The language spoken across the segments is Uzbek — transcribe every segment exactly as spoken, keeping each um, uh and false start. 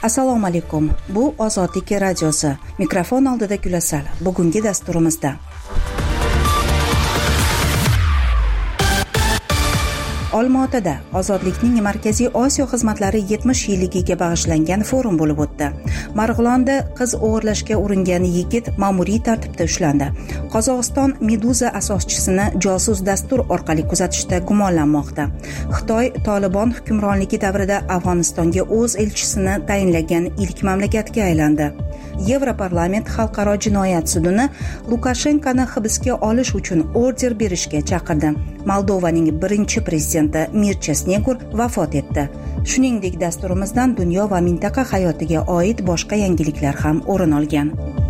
Assalomu alaykum. Bu Ozodlik radiosi. Mikrofon oldida Gulasal. Bugungi dasturimizda Olmaotada Ozodlikning Markaziy Osiyo xizmatlari yetmish yilligiga bag'ishlangan forum bo'lib o'tdi. Marg'ilonda qiz o'g'irlashga uringan yigit ma'muriy tartibda ushlandi. Qozog'iston Meduza asoschisini josus dastur orqali kuzatishda gumonlanmoqda. Xitoy Tolibon hukmronligi davrida Afg'onistonga o'z elchisini tayinlagan ilk mamlakatga aylandi. Yevroparlament xalqaro jinoyat sudini Lukashenkoni hibsga olish uchun order berishga chaqirdi. Moldovaning birinchi prezidenti Mircha Snegur vafot etdi. Shuningdek, dasturimizdan dunyo va mintaqa hayotiga oid boshqa yangiliklar ham o'rin olgan.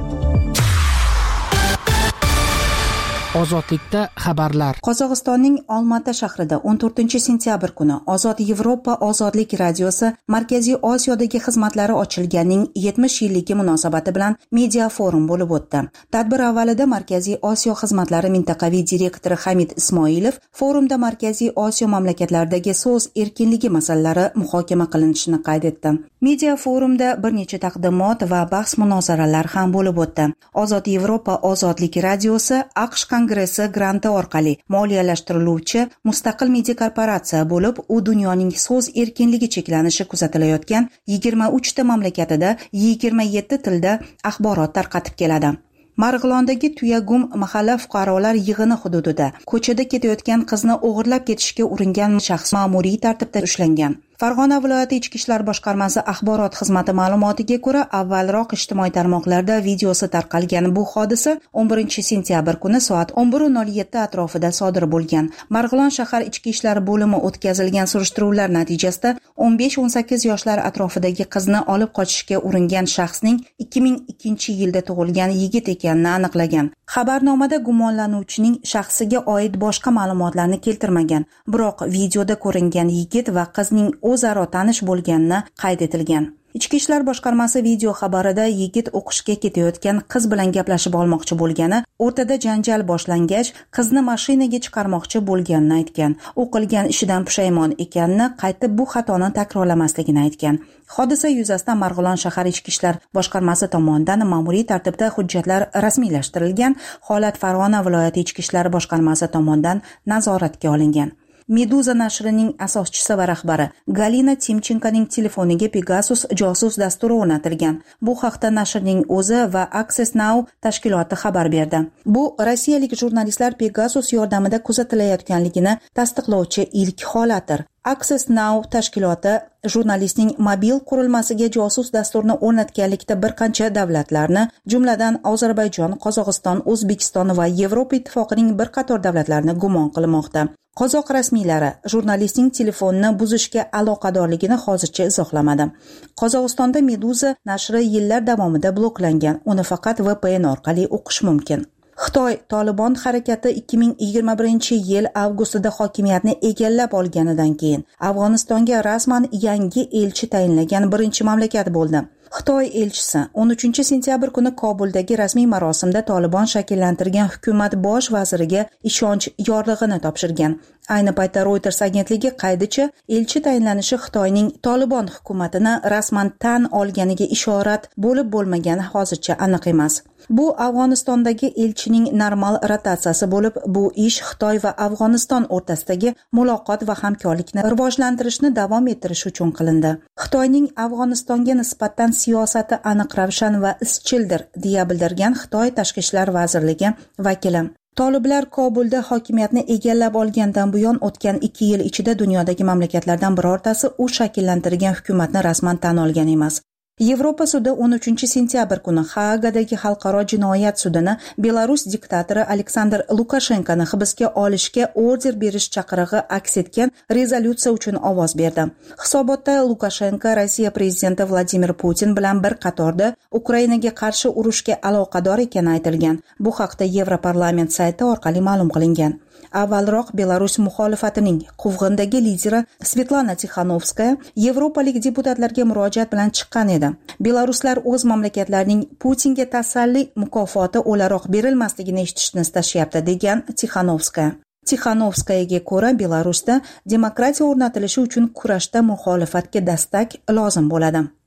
Ozodlikda xabarlar. Qozog'istonning Olmaota shahrida o'n to'rtinchi sentyabr kuni Ozod Yevropa Ozodlik radiosi Markaziy Osiyodagi xizmatlari ochilganining yetmish yilligi munosabati bilan media forum bo'lib o'tdi. Tadbir avvalida Markaziy Osiyo xizmatlari mintaqaviy direktori Hamid Ismoilov forumda Markaziy Osiyo mamlakatlaridagi so'z erkinligi masalalari muhokama qilinishini qayd etdi. Media forumda bir necha taqdimot va bahs munozaralar ham bo'lib o'tdi. Ozod Yevropa Ozodlik radiosi AQSh Kongressi granti orqali moliyalashtiriluvchi mustaqil media korporatsiya bo'lib, u dunyoning so'z erkinligi cheklanishi kuzatilayotgan yigirma uchta mamlakatida yigirma yetti tilda axborot tarqatib keladi. Marg'ilondagi Tuyagum mahalla fuqarolar yig'ini hududida ko'chada ketayotgan qizni o'g'irlab ketishga uringan shaxs ma'muriy tartibda ushlangan. Farg'ona viloyati Ichki ishlar boshqarmasi axborot xizmati ma'lumotiga ko'ra, avvalroq ijtimoiy tarmoqlarda videosi tarqalgan bu hodisa o'n birinchi sentyabr kuni soat o'n bir nol yetti atrofida sodir bo'lgan. Marg'ilon shahar Ichki ishlar bo'limi o'tkazilgan surishtiruvlar natijasida o'n besh o'n sakkiz yoshlar atrofidagi qizni olib qochishga uringan shaxsning ikki ming ikkinchi yilda tug'ilgan yigit ekanini aniqlagan. Xabarnomada gumonlanuvchining shaxsiga oid boshqa ma'lumotlarni keltirmagan, biroq videoda ko'ringan yigit va qizning o'zaro tanish bo'lganini qayd etilgan. Ichki ishlar boshqarmasi video xabarida yigit o'qishga ketayotgan qiz bilan gaplashib olmoqchi bo'lgani, o'rtada janjal boshlangach, qizni mashinaga chiqarmoqchi bo'lganini aytgan. U qilgan ishidan pushaymon ekanini, qaytib bu xatoni takrorlamasligini aytgan. Hodisa yuzasidan Marg'ilon shahar Ichki ishlar boshqarmasi tomonidan ma'muriy tartibda hujjatlar rasmiylashtirilgan. Holat Farg'ona viloyati Ichki ishlar boshqarmasi tomonidan nazoratga olingan. Meduza nashrining asoschisi va rahbari Galina Timchenkoning telefoniga Pegasus josus dasturi o'rnatilgan. Bu haqda nashrning o'zi va Access Now tashkiloti xabar berdi. Bu rossiyalik jurnalistlar Pegasus yordamida kuzatilayotganligini tasdiqlovchi ilk holatdir. Access Now tashkiloti jurnalistning mobil qurilmasiga josus dasturni o'rnatganlikda bir qancha davlatlarni, jumladan Ozarbayjon, Qozog'iston, O'zbekiston va Yevropa ittifoqining bir qator davlatlarini gumon qilmoqda. Qozoq rasmiylari jurnalistning telefonini buzishga aloqadorligini hozircha izohlamadi. Qozog'istonda Meduza nashri yillar davomida bloklangan. Uni faqat V P N orqali o'qish mumkin. Xitoy Tolibon harakati ikki ming yigirma birinchi yil avgustida hokimiyatni egallab olganidan keyin Afg'onistonga rasman yangi elchi tayinlagan birinchi mamlakat bo'ldi. Xitoy elchisi o'n uchinchi sentyabr kuni Kobuldagi rasmiy marosimda Tolibon shakllantirgan hukumat bosh vaziriga ishonch yorlig'ini topshirgan. Ayni paytda Reuters agentligi qaydicha, elchi tayinlanishi Xitoyning Tolibon hukumatini rasman tan olganiga ishorat bo'lib bo'lmagani hozircha aniq emas. Bu Afg'onistondagi elchining normal rotatsiyasi bo'lib, bu ish Xitoy va Afg'oniston o'rtasidagi muloqot va hamkorlikni rivojlantirishni davom ettirish uchun qilindi. Xitoyning Afg'onistonga nisbatan siyosati aniq, ravshan va izchildir, deya bildirgan Xitoy Tashqi ishlar vazirligi vakili. Toliblar Kobulda hokimiyatni egallab olgandan buyon o'tgan ikki yil ichida dunyodagi mamlakatlardan birortasi u shakllantirgan hukumatni rasman tan olgan emas. Yevropa sudi o'n uchinchi sentyabr kuni Haagadagi xalqaro jinoyat sudini Belarus diktatori Aleksandr Lukashenkoni hibsga olishga order berish chaqirig'i aks etgan rezolyutsiya uchun ovoz berdi. Hisobotda Lukashenko Rossiya prezidenti Vladimir Putin bilan bir qatorda Ukrainaga qarshi urushga aloqador ekani aytilgan. Bu haqda Yevroparlament sayti orqali ma'lum qilingan. Avvalroq Belarus muxolifatining quvg'indagi lideri Svetlana Tixanovskaya yevropalik deputatlarga murojaat bilan chiqqan edi. Belaruslar o'z mamlakatlarining Putinga tasalli mukofoti o'laroq berilmasligini eshitishni istashyapti, degan Tixanovskaya. Tixanovskayaga ko'ra, Belarusda demokratiya o'rnatilishi uchun kurashda muxolifatga dastak lozim bo'ladi.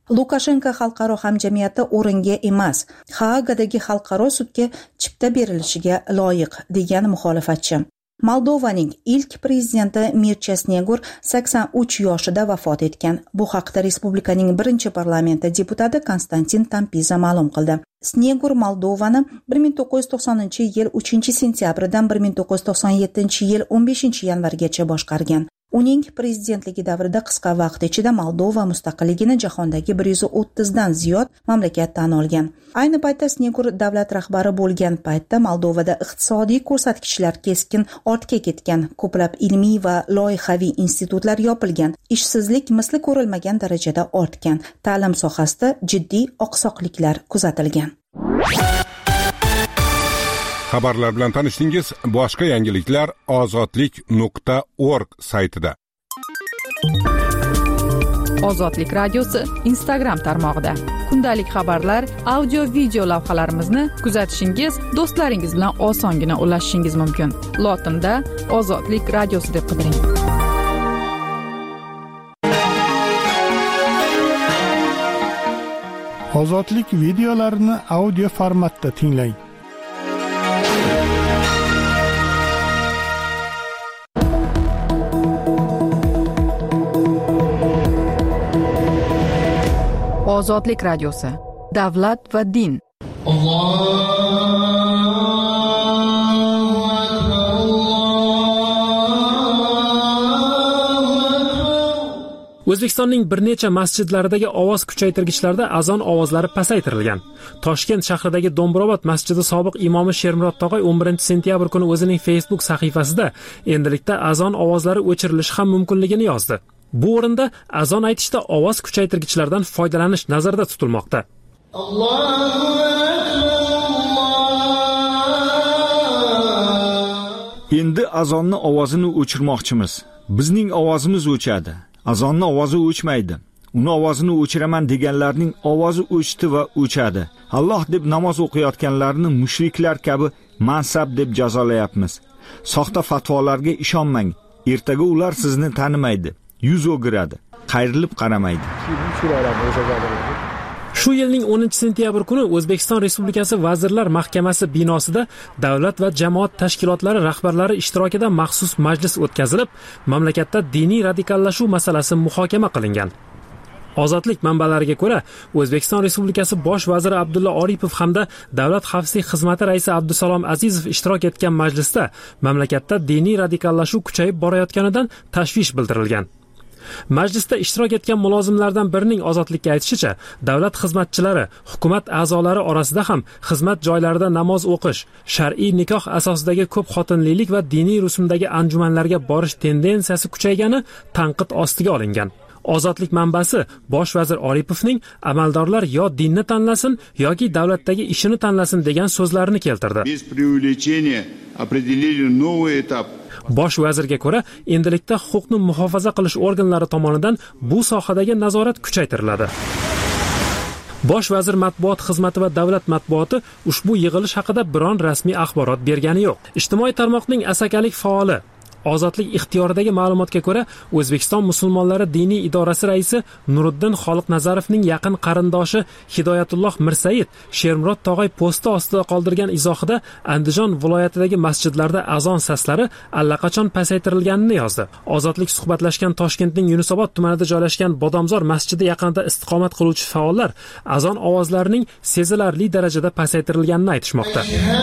Lukashenko xalqaro hamjamiyati o'ringa emas, Haagadagi xalqaro sudga chipta berilishiga loyiq, degan muxolifatchi. Moldovaning ilk prezidenti Mircha Snegur sakson uch yoshida vafot etgan. Bu haqda respublikaning birinchi parlamenti deputati Konstantin Tampiza ma'lum qildi. Snegur Moldovani bir ming to'qqiz yuz to'qsoninchi yil uchinchi sentyabridan bir ming to'qqiz yuz to'qson yettinchi yil o'n beshinchi yanvargacha boshqargan. Uning prezidentligi davrida qisqa vaqt ichida Moldova mustaqilligini jahondagi bir yuz o'ttizdan ziyod mamlakat tan olgan. Ayni paytda Snegur davlat rahbari bo'lgan paytda Moldovada iqtisodiy ko'rsatkichlar keskin ortga ketgan, ko'plab ilmiy va loyihaviy institutlar yopilgan, ishsizlik misli ko'rilmagan darajada ortgan, ta'lim sohasida jiddiy oqsoqliklar kuzatilgan. Xabarlar bilan tanishdingiz. Boshqa yangiliklar ozodlik nuqta org saytida. Ozodlik radiosi Instagram tarmog'ida. Kundalik xabarlar, audio, video lavhalarimizni kuzatishingiz, do'stlaringiz bilan osongina ulashishingiz mumkin. Lotinda Ozodlik radiosi deb qidiring. Ozodlik videolarini audio formatda tinglang. Ozodlik radiosi. Davlat va din. O'zbekistonning bir necha masjidlaridagi ovoz kuchaytirgichlarda azon ovozlari pasaytirilgan. Toshkent shahridagi Do'mbrobod masjidi sobiq imomi Shermurod Tog'ay o'n birinchi sentyabr kuni o'zining Facebook sahifasida endilikda azon ovozlari o'chirilishi ham mumkinligini yozdi. Bu o'rinda azon aytishda ovoz kuchaytirgichlardan foydalanish nazarda tutilmoqda. Endi azonni ovozini o'chirmoqchimiz. Bizning ovozimiz o'chadi. Azonni ovozi o'chmaydi. Uni ovozini o'chiraman deganlarning ovozi o'chdi va o'chadi. Alloh deb namoz o'qiyotganlarni mushriklar kabi mansab deb jazolayapmiz. Soxta fatvolarga ishonmang. Ertaga ular sizni tanimaydi. Yuz o'giradi, qayrilib qaramaydi. Shu yilning o'ninchi sentyabr kuni O'zbekiston Respublikasi Vazirlar Mahkamasi binosida davlat va jamoat tashkilotlari rahbarlari ishtirokida maxsus majlis o'tkazilib, mamlakatda diniy radikallashuv masalasi muhokama qilingan. Ozodlik manbalariga ko'ra, O'zbekiston Respublikasi Bosh vaziri Abdulla Oripov hamda Davlat xavfsizlik xizmati raisi Abdusalom Azizov ishtirok etgan majlisda mamlakatda diniy radikallashuv kuchayib borayotganidan tashvish bildirilgan. Majlisda ishtirok etgan mulozimlardan birining ozodlikka aytishicha, davlat xizmatchilari, hukumat a'zolari orasida ham xizmat joylarida namoz o'qish, shar'iy nikoh asosidagi ko'p xotinlilik va diniy rusumdagi anjumanlarga borish tendensiyasi kuchaygani tanqid ostiga olingan. Ozodlik manbasi Bosh vazir Oripovning amaldorlar yo dinni tanlasin yoki davlatdagi ishini tanlasin degan so'zlarini keltirdi. Без преувеличения определили новый этап. Bosh vazirga ko'ra, endilikda huquqni muhofaza qilish organlari tomonidan bu sohadagi nazorat kuchaytiriladi. Bosh vazir matbuot xizmati va davlat matbuoti ushbu yig'ilish haqida biron rasmiy axborot bergani yo'q. Ijtimoiy tarmoqning asakalik faoli Ozodlik ixtiyoridagi ma'lumotga ko'ra, O'zbekiston musulmonlari diniy idorasi raisi Nuriddin Xoliqnazarovning yaqin qarindoshi Hidoyatulloh Mirsaid Shermurod Tog'ay posti ostida qoldirgan izohida Andijon viloyatidagi masjidlarda azon saslari allaqachon pasaytirilganini yozdi. Ozodlik suhbatlashgan Toshkentning Yunusobod tumanida joylashgan Bodomzor masjidi yaqinida istiqomat qiluvchi faollar azon ovozlarining sezilarli darajada pasaytirilganini aytishmoqda.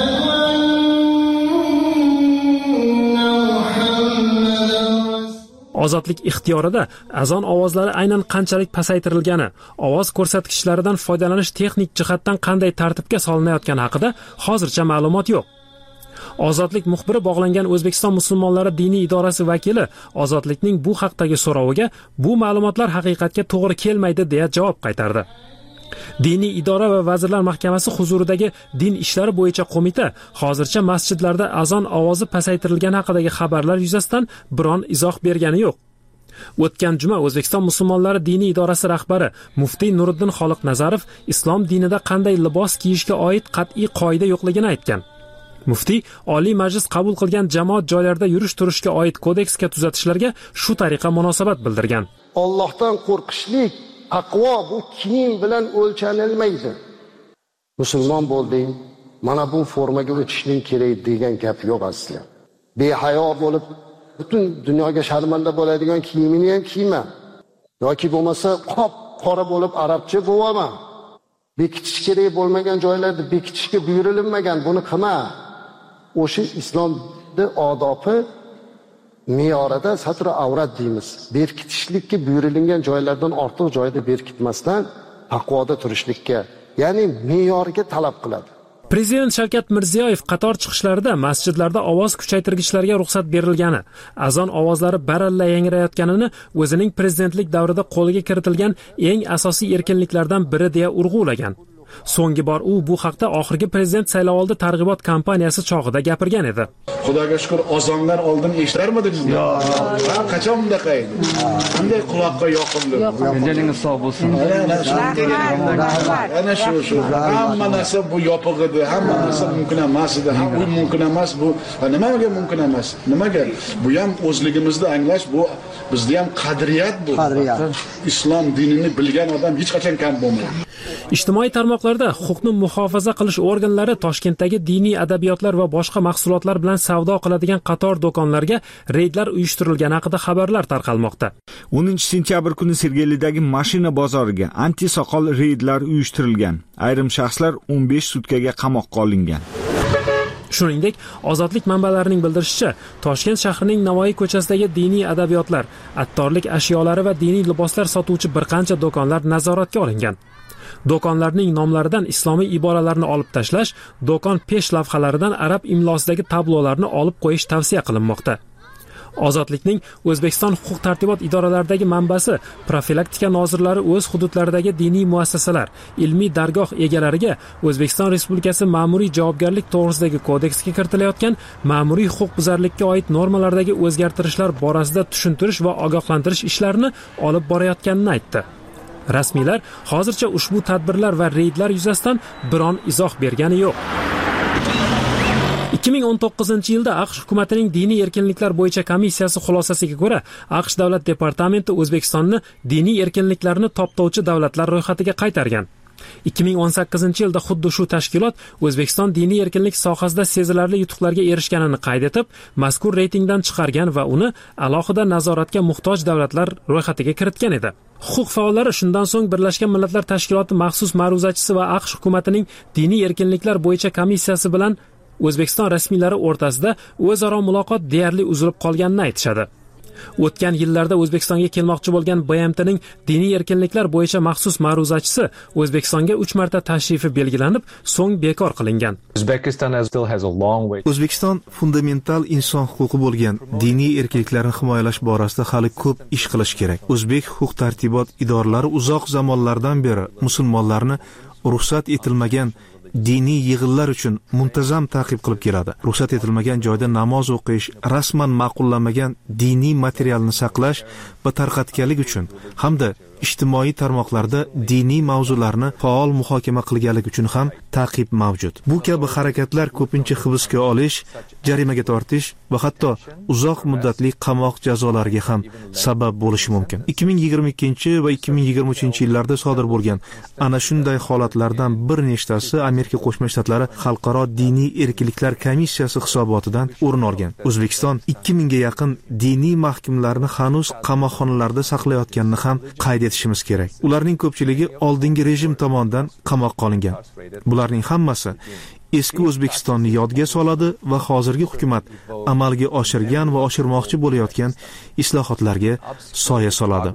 Ozodlik ixtiyorida azon ovozlari aynan qanchalik pasaytirilgani, ovoz ko'rsatkichlaridan foydalanish texnik jihatdan qanday tartibga solinayotgani haqida hozircha ma'lumot yo'q. Ozodlik muxbiri bog'langan O'zbekiston musulmonlari diniy idorasi vakili Ozodlikning bu haqdagi so'roviga bu ma'lumotlar haqiqatga to'g'ri kelmaydi deya javob qaytardi. Diniy idora va Vazirlar Mahkamasi huzuridagi din ishlari bo'yicha qo'mita hozircha masjidlarda azon ovozi pasaytirilgani haqidagi xabarlar yuzasidan biron izoh bergani yo'q. O'tgan juma O'zbekiston musulmonlari diniy idorasi rahbari muftiy Nuriddin Xoliqnazarov islom dinida qanday libos kiyishga oid qat'iy qoida yo'qligini aytgan. Muftiy Oliy Majlis qabul qilgan jamoat joylarida yurish-turishga oid kodeksga tuzatishlarga shu tariqa munosabat bildirgan. Allohdan qo'rqishlik taqvo bu kiyim bilan o'lchanilmaydi. Musulmon bo'lding, mana bu formaga o'tishning kerak degan gap yo'q aslida. Behayo bo'lib butun dunyoga sharmanda bo'ladigan kiyimini ham kiyma. Yoki bo'lmasa qop qora bo'lib arabcha bo'lma. Bekitish kerak bo'lmagan joylarda bekitishga buyurilmagan, buni qilma. O'sha islomda odobi me'yorida satr avrat deymiz. Berkitishlikka buyurilgan joylardan ortiq joyda berkitmasdan taqvoda turishlikka, ya'ni me'yorga talab qiladi. Prezident Shavkat Mirziyoyev qator chiqishlarida masjidlarda ovoz kuchaytirgichlarga ruxsat berilgani, azon ovozlari baralla yangrayotganini o'zining prezidentlik davrida qo'lga kiritilgan eng asosiy erkinliklardan biri deya urg'ulagan. So'nggi bor u bu haqda oxirgi prezident saylovoldi targ'ibot kampaniyasi chog'ida gapirgan edi. Xudoga shukr, azonlar oldin eshitarmidingiz? Yo'q. Ha, qachon bunaqa edi? Qanday quloqqa yoqimli. Joningiz sog' bo'lsin. Ana shu shu. Hamma narsa bu yopiq edi, hamma narsa mumkin emas edi. Ham u mumkin emas, bu nimaga mumkin emas? Nimaga? Bu ham o'zligimizni anglash, bu bizda ham qadriyat bu. Qadriyat. Islom dinini bilgan odam hech qachon kam bo'lmaydi. Ijtimoiy tarmoqlarda huquqni muhofaza qilish organlari Toshkentdagi diniy adabiyotlar va boshqa mahsulotlar bilan savdo qiladigan qator do'konlarga reydlar uyushtirilgani haqida xabarlar tarqalmoqda. o'ninchi sentyabr kuni Sergelidagi mashina bozoriga anti-soqol reydlar uyushtirilgan. Ayrim shaxslar o'n besh sutkaga qamoqqa olingan. Shuningdek, Ozodlik manbalarining bildirishicha, Toshkent shahrining Navoiy ko'chasidagi diniy adabiyotlar, attorlik ashyolari va diniy liboslar sotuvchi bir qancha do'konlar nazoratga olingan. Do'konlarning nomlaridan islomiy iboralarni olib tashlash, do'kon pesh lavhalaridan arab imlosidagi tablolarni olib qo'yish tavsiya qilinmoqda. Ozodlikning O'zbekiston huquq tartibot idoralaridagi manbasi profilaktika nozirlari o'z hududlaridagi diniy muassasalar, ilmiy dargoh egalariga O'zbekiston Respublikasi ma'muriy javobgarlik to'g'risidagi kodeksga kiritilayotgan ma'muriy huquqbuzarlikka oid normalardagi o'zgartirishlar borasida tushuntirish va ogohlantirish ishlarini olib borayotganini aytdi. Rasmiylar hozircha ushbu tadbirlar va reydlar yuzasidan biron izoh bergani yo'q. ikki ming o'n to'qqizinchi yilda AQSh hukumatining diniy erkinliklar bo'yicha komissiyasi xulosasiga ko'ra, AQSh davlat departamenti O'zbekistonni diniy erkinliklarni toptovchi davlatlar ro'yxatiga qaytargan. ikki ming o'n sakkizinchi yilda xuddi shu tashkilot O'zbekiston diniy erkinlik sohasida sezilarli yutuqlarga erishganini qayd etib, mazkur reytingdan chiqargan va uni alohida nazoratga muhtoj davlatlar ro'yxatiga kiritgan edi. Huquq faollari shundan so'ng Birlashgan Millatlar Tashkiloti maxsus ma'ruzachisi va AQSh hukumatining diniy erkinliklar bo'yicha komissiyasi bilan O'zbekiston rasmiylari o'rtasida o'zaro muloqot deyarli uzilib qolganini aytishadi. O'tgan yillarda O'zbekistonga kelmoqchi bo'lgan B M T'ning diniy erkinliklar bo'yicha maxsus ma'ruzachisi O'zbekistonga uch marta tashrifi belgilanib, so'ng bekor qilingan. O'zbekiston fundamental inson huquqi bo'lgan diniy erkinliklarni himoyalash borasida hali ko'p ish qilish kerak. O'zbek huquq tartibot idoralari uzoq zamonlardan beri musulmonlarni ruxsat etilmagan diniy yig'inlar uchun muntazam ta'qib qilib keladi. Ruxsat etilmagan joyda namoz o'qish, rasman ma'qullanmagan diniy materialni saqlash va tarqatganlik uchun hamda ijtimoiy tarmoqlarda diniy mavzularni faol muhokama qilganlik uchun ham ta'qib mavjud. Bu kabi harakatlar ko'pincha hibsga olish, jarimaga tortish va hatto uzoq muddatli qamoq jazolariga ham sabab bo'lishi mumkin. ikki ming yigirma ikkinchi va ikki ming yigirma uchinchi yillarda sodir bo'lgan ana shunday holatlardan bir nechtasi Amerika Qo'shma Shtatlari Xalqaro diniy erkinliklar komissiyasi hisobotidan o'rin olgan. O'zbekiston ikki mingga yaqin diniy mahkumlarni hanuz qamoqxonalarda saqlayotganini ham qayd etishimiz kerak. Ularning ko'pchiligi oldingi rejim tomonidan qamoqqa olingan. Bularning hammasi eski O'zbekistonni yodga soladi va hozirgi hukumat amalga oshirgan va oshirmoqchi bo'layotgan islohotlarga soya soladi.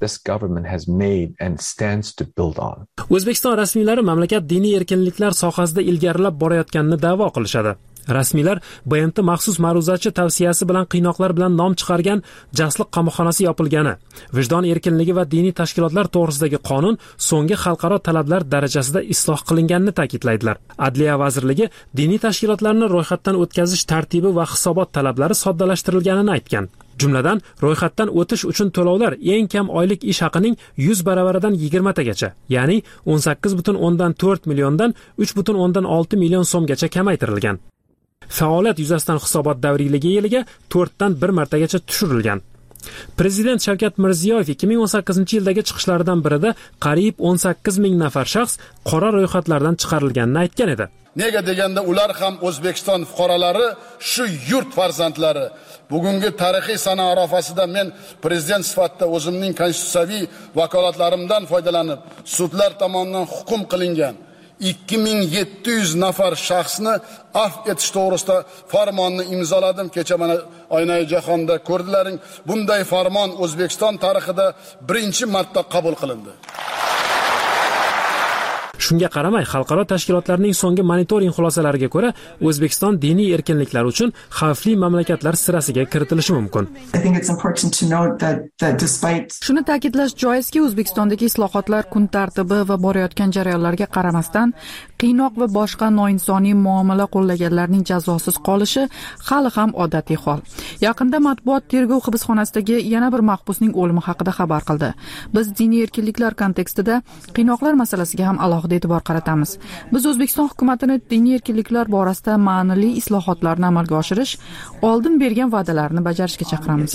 O'zbekiston rasmiylari mamlakat diniy erkinliklar sohasida ilgarilab borayotganini da'vo qilishadi. Rasmiylar B M T maxsus ma'ruzachi tavsiyasi bilan qiynoqlar bilan nom chiqargan Jasliq qamoqxonasi yopilgani, vijdon erkinligi va diniy tashkilotlar to'g'risidagi qonun so'nggi xalqaro talablar darajasida isloh qilinganini ta'kidlaydilar. Adliya vazirligi diniy tashkilotlarni ro'yxatdan o'tkazish tartibi va hisobot talablari soddalashtirilganini aytgan. Jumladan, ro'yxatdan o'tish uchun to'lovlar eng kam oylik ish haqining yuz baravaridan yigirma tagacha, ya'ni o'n sakkiz butun o'ndan to'rt milliondan uch butun o'ndan olti million so'mgacha kamaytirilgan. Faoliyat yuzasidan hisobot davriyligi yiliga to'rt dan bir martagacha tushirilgan. Prezident Shavkat Mirziyoyev ikki ming o'n sakkizinchi yildagi chiqishlaridan birida qariyb o'n sakkiz ming nafar shaxs qora ro'yxatlardan chiqarilganini aytgan edi. Nega deganda ular ham O'zbekiston fuqarolari, shu yurt farzandlari. Bugungi tarixiy sana arafasida men prezident sifatida o'zimning konstitutsiyaviy vakolatlarimdan foydalanib, sudlar tomonidan hukm qilingan ikki ming yetti yuz nafar shaxsni afv etish to'g'risida farmonni imzoladim. Kecha mana Oynai jahonda ko'rdilaring. Bunday farmon O'zbekiston tarixida birinchi marta qabul qilindi. Shunga qaramay, xalqaro tashkilotlarning so'nggi monitoring xulosalariga ko'ra, O'zbekiston diniy erkinliklar uchun xavfli mamlakatlar sirasiga kiritilishi mumkin. Shuni ta'kidlash joizki, O'zbekistondagi islohotlar kun tartibi va borayotgan jarayonlarga qaramasdan qiynoq va boshqa noinsoniy muomala qo'llaganlarning jazosiz qolishi hali ham odatiy hol. Yaqinda matbuot tergov hibsxonasidagi yana bir mahbusning o'limi haqida xabar qildi. Biz diniy erkinliklar kontekstida qiynoqlar masalasiga ham alohida e'tibor qaratamiz. Biz O'zbekiston hukumatini diniy erkinliklar borasida ma'nili islohotlarni amalga oshirish, oldin bergan va'dalarni bajarishga chaqiramiz.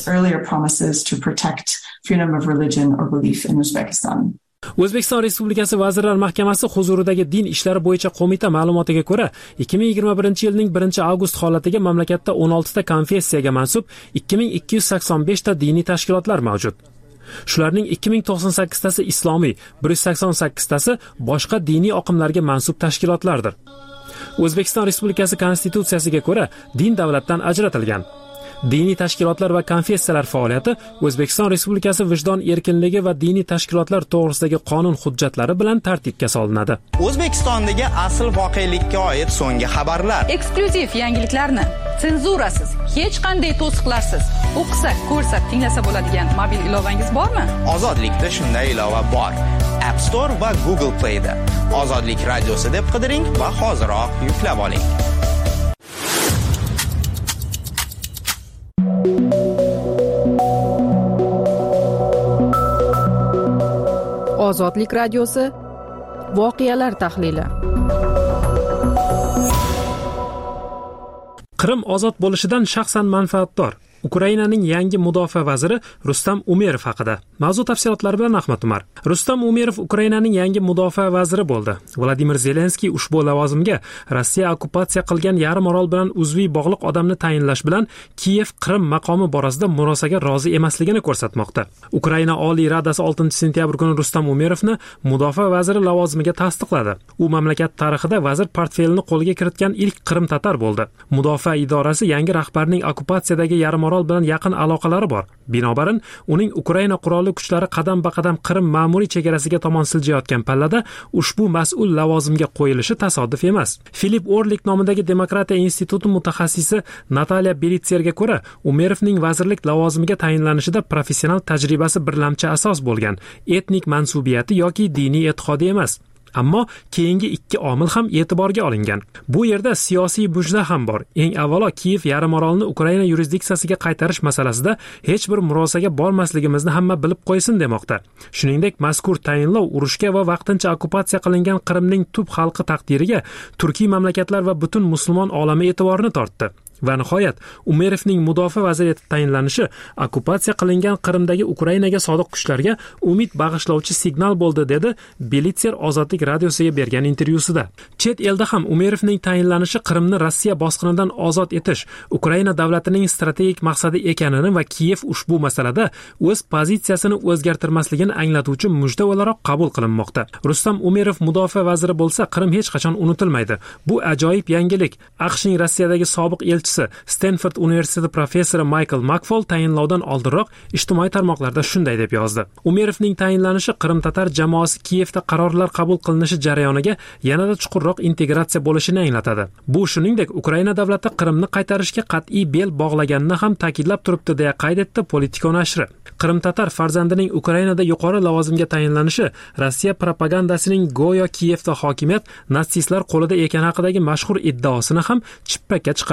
O'zbekiston Respublikasi Vazirlar Mahkamasi huzuridagi din ishlari bo'yicha qo'mita ma'lumotiga ko'ra, ikki ming yigirma birinchi yilning birinchi avgust holatiga mamlakatda o'n oltita konfessiyaga mansub ikki ming ikki yuz sakson besh ta diniy tashkilotlar mavjud. Shularning ikki ming to'qson sakkiz tasi islomiy, bir yuz sakson sakkiz tasi boshqa diniy oqimlarga mansub tashkilotlardir. O'zbekiston Respublikasi Konstitutsiyasiga ko'ra din davlatdan ajratilgan. Diniy tashkilotlar va konfessiyalar faoliyati O'zbekiston Respublikasi Vijdon erkinligi va diniy tashkilotlar to'g'risidagi qonun hujjatlari bilan tartibga solinadi. O'zbekistondagi asl voqelikka oid so'nggi xabarlar, eksklyuziv yangiliklarni senzurasiz, hech qanday to'siqlarsiz o'qisak, ko'rsak, tinglasa bo'ladigan mobil ilovangiz bormi? Ozodlikda shunday ilova bor. App Store va Google Play da Ozodlik radiosi deb qidiring va hoziroq yuklab oling. Ozodlik radiosi voqealar tahlili. Qrim ozod bo'lishidan shaxsan manfaatdor. Ukrainaning yangi mudofaa vaziri Rustam Umerov haqida. Mavzu tafsilotlari bilan Ahmad Umar. Rustam Umerov Ukrainaning yangi mudofaa vaziri bo'ldi. Vladimir Zelenskiy ushbu lavozimga Rossiya okupatsiya qilgan yarim orol bilan uzviy bog'liq odamni tayinlash bilan Kiyev Qrim maqomi borasida murosaga rozi emasligini ko'rsatmoqda. Ukraina Oliy Radasi oltinchi sentyabr kuni Rustam Umerovni mudofaa vaziri lavozimiga tasdiqladi. U mamlakat tarixida vazir portfelini qo'lga kiritgan ilk Qrim tatar bo'ldi. Mudofaa idorasi yangi rahbarning okupatsiyadagi yarim orol bilan yaqin aloqalari bor. Binobarin, uning Ukraina qurolli kuchlari qadam-baqadam Qrim ma'muriy chegarasiga tomon siljayotgan pallada ushbu mas'ul lavozimga qo'yilishi tasodif emas. Filip Orlik nomidagi Demokratiya instituti mutaxassisi Nataliya Belitserga ko'ra, Umerovning vazirlik lavozimiga tayinlanishida professional tajribasi birlamchi asos bo'lgan, etnik mansubiyati yoki diniy e'tiqodi emas. Ammo keyingi ikki omil ham e'tiborga olingan. Bu yerda siyosiy bujda ham bor. Eng avvalo Kiyev yarim orolni Ukraina yurisdiksiyasiga qaytarish masalasida hech bir murosaga bormasligimizni hamma bilib qo'ysin demoqda. Shuningdek, mazkur tayinlov urushga va vaqtincha okupatsiya qilingan Qrimning tub xalqi taqdiriga turkiy mamlakatlar va butun musulmon olami e'tiborini tortdi. Va nihoyat, Umerovning mudofaa vaziri etib tayinlanishi okupatsiya qilingan Qrimdagi Ukrainaga sodiq kuchlarga umid bag'ishlovchi signal bo'ldi, dedi Belitser Ozodlik radiosiga bergan intervyusida. Chet elda ham Umerovning tayinlanishi Qrimni Rossiya bosqinidan ozod etish Ukraina davlatining strategik maqsadi ekanini va Kiyev ushbu masalada o'z pozitsiyasini o'zgartirmasligini anglatuvchi mujda o'laroq qabul qilinmoqda. Rustam Umerov mudofaa vaziri bo'lsa, Qrim hech qachon unutilmaydi. Bu ajoyib yangilik. AQShning Rossiyadagi sobiq elchisi Stanford universiteti professori Michael Makfol tayinlovdan oldinroq ijtimoiy tarmoqlarda shunday deb yozdi. Umerovning tayinlanishi Qrim tatar jamoasi Kiyevda qarorlar qabul qilinishi jarayoniga yanada chuqurroq integratsiya bo'lishini anglatadi. Bu shuningdek Ukraina davlati Qrimni qaytarishga qat'iy bel bog'laganini ham ta'kidlab turibdi, deya qayd etdi Politico nashri. Qrim tatar farzandining Ukrainada yuqori lavozimga tayinlanishi Rossiya propagandasining go'yo Kiyevda hokimiyat natsistlar qo'lida ekani haqidagi mashhur iddaosini ham chippakka chiqarishi turgan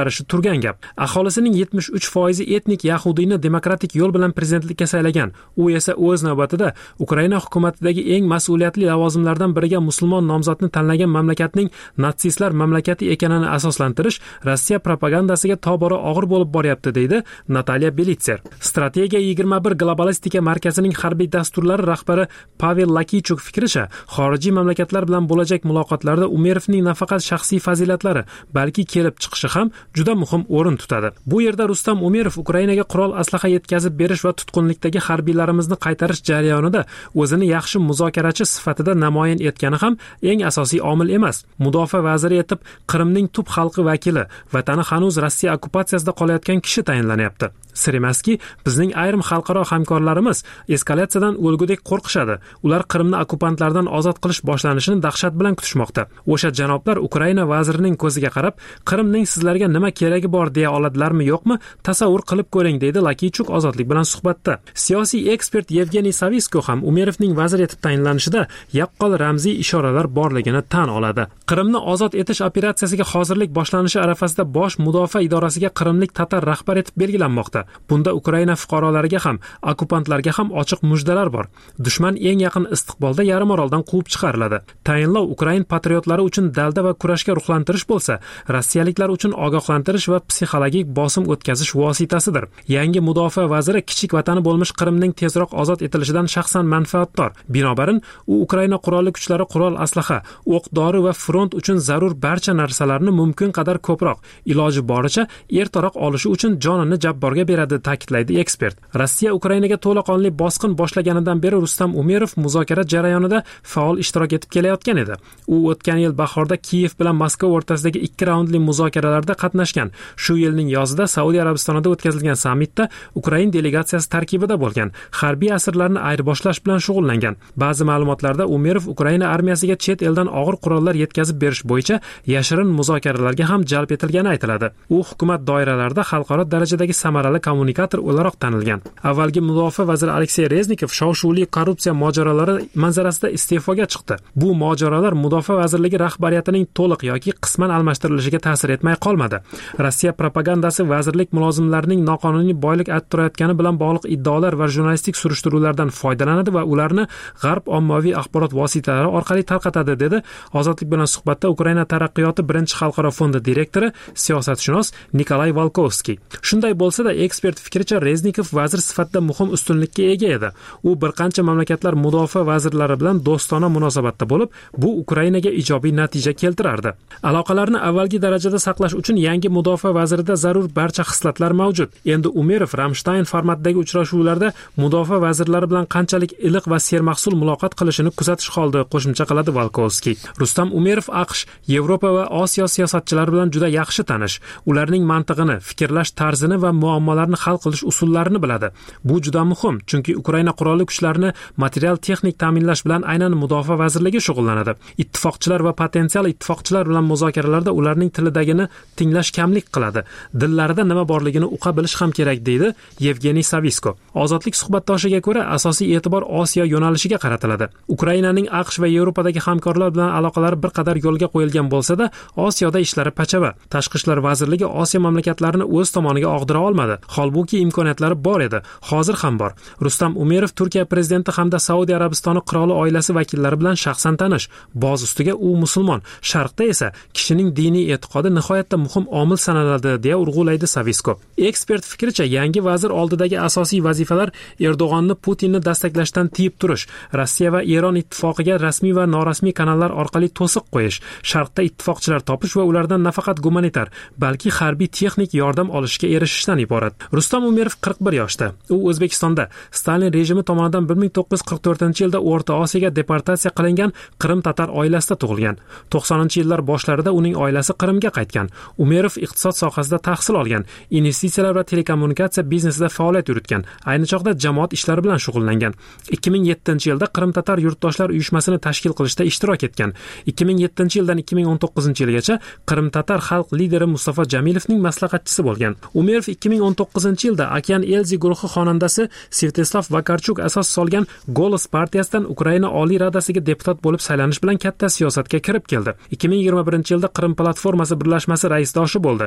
turgan gap. Aholisining yetmish uch foizi etnik yahudiyni demokratik yo'l bilan prezidentlikka saylagan. U esa o'z navbatida Ukraina hukumatidagi eng mas'uliyatli lavozimlardan biriga musulmon nomzodni tanlagan mamlakatning natsistlar mamlakati ekanini asoslantirish Rossiya propagandasiga tobora og'ir bo'lib boryapti, deydi Natalya Belitser. Strategiya yigirma bir globalistika markazining harbiy dasturlari rahbari Pavel Lakichuk fikricha, xorijiy mamlakatlar bilan bo'lajak muloqotlarda Umerovning nafaqat shaxsiy fazilatlari, balki kelib chiqishi ham juda muhim o'rin tutadi. Bu yerda Rustam Umerov Ukrainaga qurol aslaha yetkazib berish va tutqunlikdagi harbiylarimizni qaytarish jarayonida o'zini yaxshi muzokarachi sifatida namoyon etgani ham eng asosiy omil emas. Mudofaa vaziri etib Qrimning tub xalqi vakili, vatani hanuz Rossiya okkupatsiyasida qolayotgan kishi tayinlanyapti. Sir emaski, bizning ayrim xalqaro hamkorlarimiz eskalatsiyadan o'lgudek qo'rqishadi. Ular Qrimni okkupantlardan ozod qilish boshlanishini dahshat bilan kutishmoqda. O'sha janoblar Ukraina vazirining ko'ziga qarab, Qrimning sizlarga nima keragi bor deya oladilarmi, yo'qmi? Tasavvur qilib ko'ring, deydi Lakichuk ozodlik bilan suhbatda. Siyosiy ekspert Yevgeniy Savisko ham Umerovning vazir etib tayinlanishida yaqqol ramziy ishoralar borligini tan oladi. Qrimni ozod etish operatsiyasiga hozirlik boshlanishi arafasida bosh mudofaa idorasiga qrimlik tatar rahbar etib belgilanmoqda. Bunda Ukraina fuqarolariga ham, okkupantlarga ham ochiq mujdalar bor. Dushman eng yaqin istiqbolda yarim oroldan quvib chiqariladi. Tayinlov Ukrain patriotlari uchun dalda va kurashga ruhlantirish bo'lsa, rossiyaliklar uchun ogohlantirish va psixologik bosim o'tkazish vositasidir. Yangi mudofaa vaziri kichik vatani bo'lmish Qrimning tezroq ozod etilishidan shaxsan manfaatdor. Binobarin, u Ukraina qurolli kuchlari qurol aslaha, o'q-dori va front uchun zarur barcha narsalarni mumkin qadar ko'proq, iloji boricha ertaroq olishi uchun jonini jabborga beradi, ta'kidlaydi ekspert. Rossiya Ukrainaga to'laqonli bosqin boshlaganidan beri Rustam Umerov muzokara jarayonida faol ishtirok etib kelayotgan edi. U o'tgan yil bahorda Kiyev bilan Moskva o'rtasidagi ikki raundli muzokaralarda qatnashgan. Shu yilning yozida Saudiya Arabistonida o'tkazilgan sammitda Ukraina delegatsiyasi tarkibida bo'lgan. Harbiy asirlarni ayirboshlash bilan shug'ullangan. Ba'zi ma'lumotlarda Umerov Ukraina armiyasiga chet eldan og'ir qurollar yetkazib berish bo'yicha yashirin muzokaralarga ham jalb etilgani aytiladi. U hukumat doiralarida xalqaro darajadagi samarali kommunikator o'laroq tanilgan. Avvalgi mudofaa vaziri Aleksey Reznikov shov-shuvli korrupsiya mojarolari manzarasida iste'foga chiqdi. Bu mojarolar mudofaa vazirligi rahbariyatining to'liq yoki qisman almashtirilishiga ta'sir etmay qolmadi. Rossiya propagandasi vazirlik mulozimlarining noqonuniy boylik orttirayotgani bilan bog'liq iddaolar va jurnalistik surishtiruvlardan foydalanadi va ularni g'arb ommaviy axborot vositalari orqali tarqatadi, dedi ozodlik bilan suhbatda Ukraina taraqqiyoti birinchi xalqaro fondi direktori, siyosatshunos Nikolay Volkovskiy. Shunday bo'lsa-da, ekspert fikricha Reznikov vazir sifatida muhim ustunlikka ega edi. U bir qancha mamlakatlar mudofaa vazirlari bilan do'stona munosabatda bo'lib, bu Ukrainaga ijobiy natija keltirardi. Aloqalarni avvalgi darajada saqlash uchun yangi mudofaa vazirida zarur barcha xislatlar mavjud. Endi Umerov Ramstein formatidagi uchrashuvlarda mudofaa vazirlari bilan qanchalik iliq va sermahsul muloqot qilishini kuzatish qoldi, qo'shimcha qiladi Volkovskiy. Rustam Umerov AQSh, Yevropa va Osiyo siyosatchilari bilan juda yaxshi tanish. Ularning mantig'ini, fikrlash tarzini va muammolarni hal qilish usullarini biladi. Bu juda muhim, chunki Ukraina qurolli kuchlarini material texnik ta'minlash bilan aynan mudofaa vazirligi shug'ullanadi. Ittifoqchilar va potensial ittifoqchilar bilan muzokaralarda ularning tilidagini tinglash kamlik qiladi. Dillarida nima borligini uqa bilish ham kerak, deydi Yevgeniy Savisko. Ozodlik suhbatdoshiga ko'ra, asosiy e'tibor Osiyo yo'nalishiga qaratiladi. Ukrainaning AQSh va Yevropadagi hamkorlar bilan aloqalari bir qadar yo'lga qo'yilgan bo'lsa-da, Osiyoda ishlari pachava. Tashqi ishlar vazirligi Osiyo mamlakatlarini o'z tomoniga og'dira olmadi. Holbuki imkoniyatlari bor edi, hozir ham bor. Rustam Umerov Turkiya prezidenti hamda Saudiya Arabistoni qiroli oilasi vakillari bilan shaxsan tanish. Boz ustiga u musulmon. Sharqda esa kishining diniy e'tiqodi nihoyatda muhim omil sanaladi, deya urg'ulaydi Savisko. Ekspert fikricha, yangi vazir oldidagi asosiy vazifalar Erdo'g'onni Putinni dastaklashdan tiyib turish, Rossiya va Eron ittifoqiga rasmiy va norasmiy kanallar orqali to'siq qo'yish, Sharqda ittifoqchilar topish va ulardan nafaqat gumanitar, balki harbiy texnik yordam olishga erishishdan iborat. Rustam Umerov qirq bir yoshda. U O'zbekistonda Stalin rejimi tomonidan bir ming to'qqiz yuz qirq to'rtinchi yilda O'rta Osiyoga deportatsiya qilingan Qrim tatar oilasida tug'ilgan. to'qsoninchi yillar boshlarida uning oilasi Qrimga qaytgan. Umerov iqtisod sohasida tahsil olgan, investitsiyalar va telekommunikatsiya biznesida faoliyat yuritgan. Ayni chog'da jamoat ishlari bilan shug'ullangan. ikki ming yettinchi yilda Qrim tatar yurtdoshlar uyushmasini tashkil qilishda ishtirok etgan. ikki ming yettinchi yildan ikki ming o'n to'qqizinchi yilgacha Qrim tatar xalq lideri Mustafa Jamilovning maslahatchisi bo'lgan. Umerov ikki ming o'n to'qqizinchi yilda Okean Elzi guruhi xonandasi Svetoslav Vakarchuk asos solgan Golos partiyasidan Ukraina Oliy Radasiga deputat bo'lib saylanish bilan katta siyosatga kirib keldi. ikki ming yigirma birinchi yilda Qrim platformasi birlashmasi raisdoshi bo'ldi.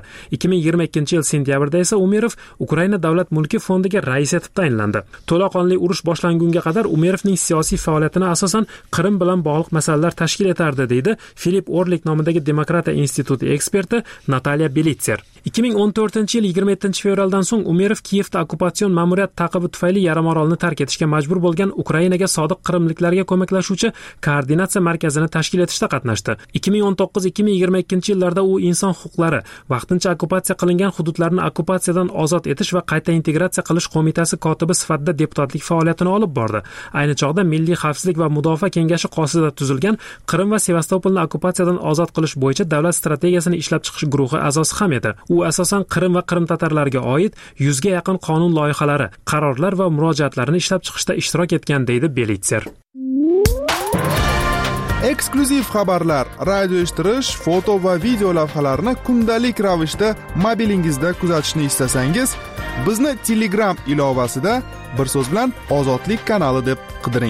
ikki ming yigirma ikkinchi yil sentyabrda esa Umerov Ukraina davlat mulki fondiga rais etib tayinlandi. To'laqonli urush boshlangunga qadar Umerovning siyosiy faoliyatini asosan Qrim bilan bog'liq masalalar tashkil etardi, deydi Filip Orlik nomidagi Demokratiya instituti eksperti Natalya Belitser. ikki ming o'n to'rtinchi yil yigirma yettinchi fevraldan so'ng Umerov Kiyevda okkupatsion ma'muriyat taqibi tufayli yarimorolni tark etishga majbur bo'lgan Ukrainaga sodiq qrimliklarga ko'maklashuvchi koordinatsiya markazini tashkil etishda qatnashdi. ikki ming o'n to'qqiz ikki ming yigirma ikkinchi yillarda u inson huquqlari, vaqtincha okkupatsiya qilingan hududlarni okkupatsiyadan ozod etish va qayta integratsiya qilish qo'mitasi kotibi sifatida deputatlik faoliyatini olib bordi. Ayni chog'da Milliy xavfsizlik va mudofaa kengashi qosida tuzilgan Qrim va Sevastopolni okkupatsiyadan ozod qilish bo'yicha davlat strategiyasini ishlab chiqish guruhi a'zosi ham edi. U asosan Qrim va Qrim tatarlariga oid yuzga yaqin qonun loyihalari, qarorlar va murojaatlarni ishlab chiqishda ishtirok etgan, deydi Belitser. Eksklyuziv xabarlar, radio eshittirish, foto va video lavhalarni kundalik ravishda mobilingizda kuzatishni istasangiz, bizni Telegram ilovasida bir so'z bilan Ozodlik kanali deb qidiring.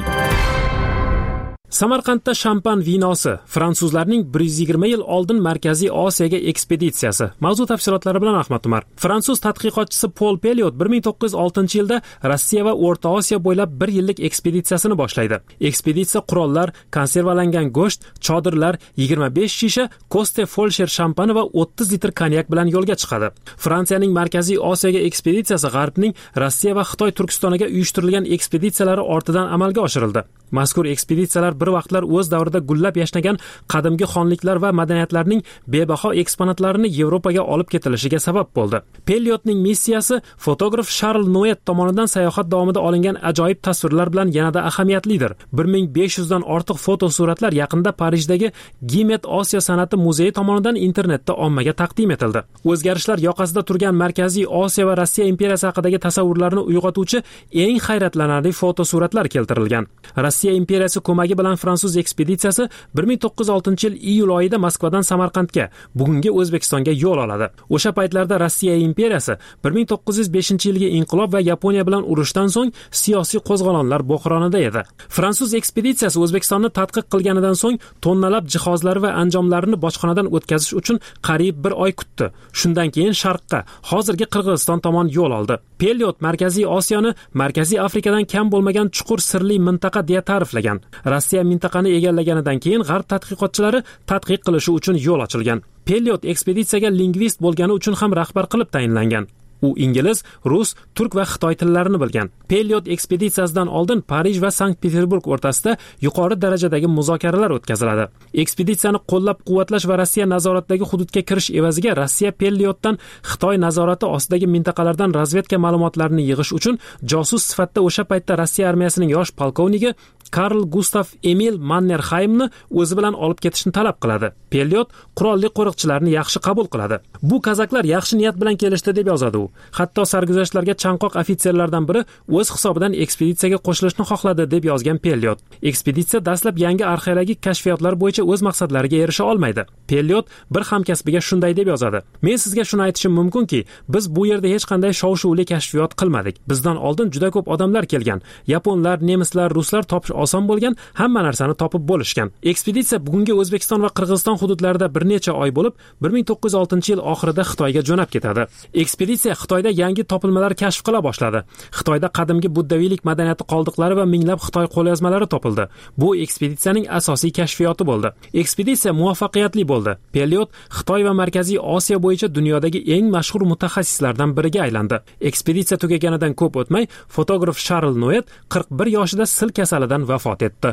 Samarqandda shampan vinosi, fransuzlarning bir yuz yigirma yil oldin Markaziy Osiyoga ekspeditsiyasi. Mavzu tafsilotlari bilan Ahmad Umar. Fransuz tadqiqotchisi Paul Pelliot bir ming to'qqiz yuz oltinchi yilda Rossiya va O'rta Osiyo bo'ylab bir yillik ekspeditsiyasini boshlaydi. Ekspeditsiya qurollar, konservalangan go'sht, chodirlar, yigirma besh shisha Koste Folsher shampani va o'ttiz litr konyak bilan yo'lga chiqadi. Fransiyaning Markaziy Osiyoga ekspeditsiyasi G'arbning Rossiya va Xitoy Turkistoniga uyushtirilgan ekspeditsiyalari ortidan amalga oshirildi. Mazkur ekspeditsiyalar bir vaqtlar o'z davrida gullab yashnagan qadimgi xonliklar va madaniyatlarning bebaho eksponatlarini Yevropaga olib ketilishiga sabab bo'ldi. Pelliotning missiyasi fotograf Charles Noet tomonidan sayohat davomida olingan ajoyib tasvirlar bilan yanada ahamiyatlidir. bir ming besh yuz dan ortiq fotosuratlar yaqinda Parijdagi Gimet Osiyo san'ati muzeyi tomonidan internetda ommaga taqdim etildi. O'zgarishlar yoqasida turgan Markaziy Osiyo va Rossiya imperiyasi haqidagi tasavvurlarni uyg'otuvchi eng hayratlanarli fotosuratlar keltirilgan. Rossiya imperiyasi ko'magi bilan fransuz ekspeditsiyasi bir ming to'qqiz yuz oltinchi yil iyul oyida Moskvadan Samarqandga, bugungi O'zbekistonga yo'l oladi. O'sha paytlarda Rossiya imperiyasi bir ming to'qqiz yuz beshinchi yilgi inqilob va Yaponiya bilan urushdan so'ng siyosiy qo'zg'olonlar bo'hronida edi. Fransuz ekspeditsiyasi O'zbekistonni tadqiq qilganidan so'ng tonnalab jihozlar va anjomlarini bojxonadan o'tkazish uchun qariyb bir oy kutdi. Shundan keyin sharqqa, hozirgi Qirg'iziston tomon yo'l oldi. Pelliot Markaziy Osiyoni Markaziy Afrikadan kam bo'lmagan chuqur sirli mintaqa deya ta'riflagan. Rossiya mintaqani egallaganidan keyin G'arb tadqiqotchilari tadqiq qilishi uchun yo'l ochilgan. Pelliot ekspeditsiyaga lingvist bo'lgani uchun ham rahbar qilib tayinlangan. U ingliz, rus, turk va xitoy tillarini bilgan. Pelliot ekspeditsiyasidan oldin Parij va Sankt-Peterburg o'rtasida yuqori darajadagi muzokaralar o'tkaziladi. Ekspeditsiyani qo'llab-quvvatlash va Rossiya nazoratidagi hududga kirish evaziga Rossiya Pelliotdan Xitoy nazorati ostidagi mintaqalardan razvedka ma'lumotlarini yig'ish uchun josus sifatida o'sha paytda Rossiya armiyasining yosh polkovnigi Karl Gustav Emil Mannerheimni o'zi bilan olib ketishni talab qiladi. Pelliot qurolli qo'riqchilarni yaxshi qabul qiladi. Bu kazaklar yaxshi niyat bilan kelishdi deb yozadi u. Hatto sarguzashtlarga chanqoq ofitserlardan biri o'z hisobidan ekspeditsiyaga qo'shilishni xohladi deb yozgan Pelliot. Ekspeditsiya dastlab yangi arxeologik kashfiyotlar bo'yicha o'z maqsadlariga erisha olmaydi. Pelliot bir hamkasbiga shunday deb yozadi: "Men sizga shuni aytishim mumkinki, biz bu yerda hech qanday shov-shuvli kashfiyot qilmadik. Bizdan oldin juda ko'p odamlar kelgan. Yaponlar, nemislar, ruslar topish oson bo'lgan, hamma narsani topib bo'lishgan." Ekspeditsiya bugungi O'zbekiston va Qirg'iziston hududlarida bir necha oy bo'lib, bir ming to'qqiz yuz oltinchi yil oxirida Xitoyga jo'nab ketadi. Ekspeditsiya Xitoyda yangi topilmalar kashf qila boshladi. Xitoyda qadimgi buddaviylik madaniyati qoldiqlari va minglab Xitoy qo'lyozmalari topildi. Bu ekspeditsiyaning asosiy kashfiyoti bo'ldi. Ekspeditsiya muvaffaqiyatli bo'ldi. Pelliot Xitoy va Markaziy Osiyo bo'yicha dunyodagi eng mashhur mutaxassislardan biriga aylandi. Ekspeditsiya tugaganidan ko'p o'tmay, fotograf Charles Noet qirq bir yoshida sil kasalidan vafot etdi.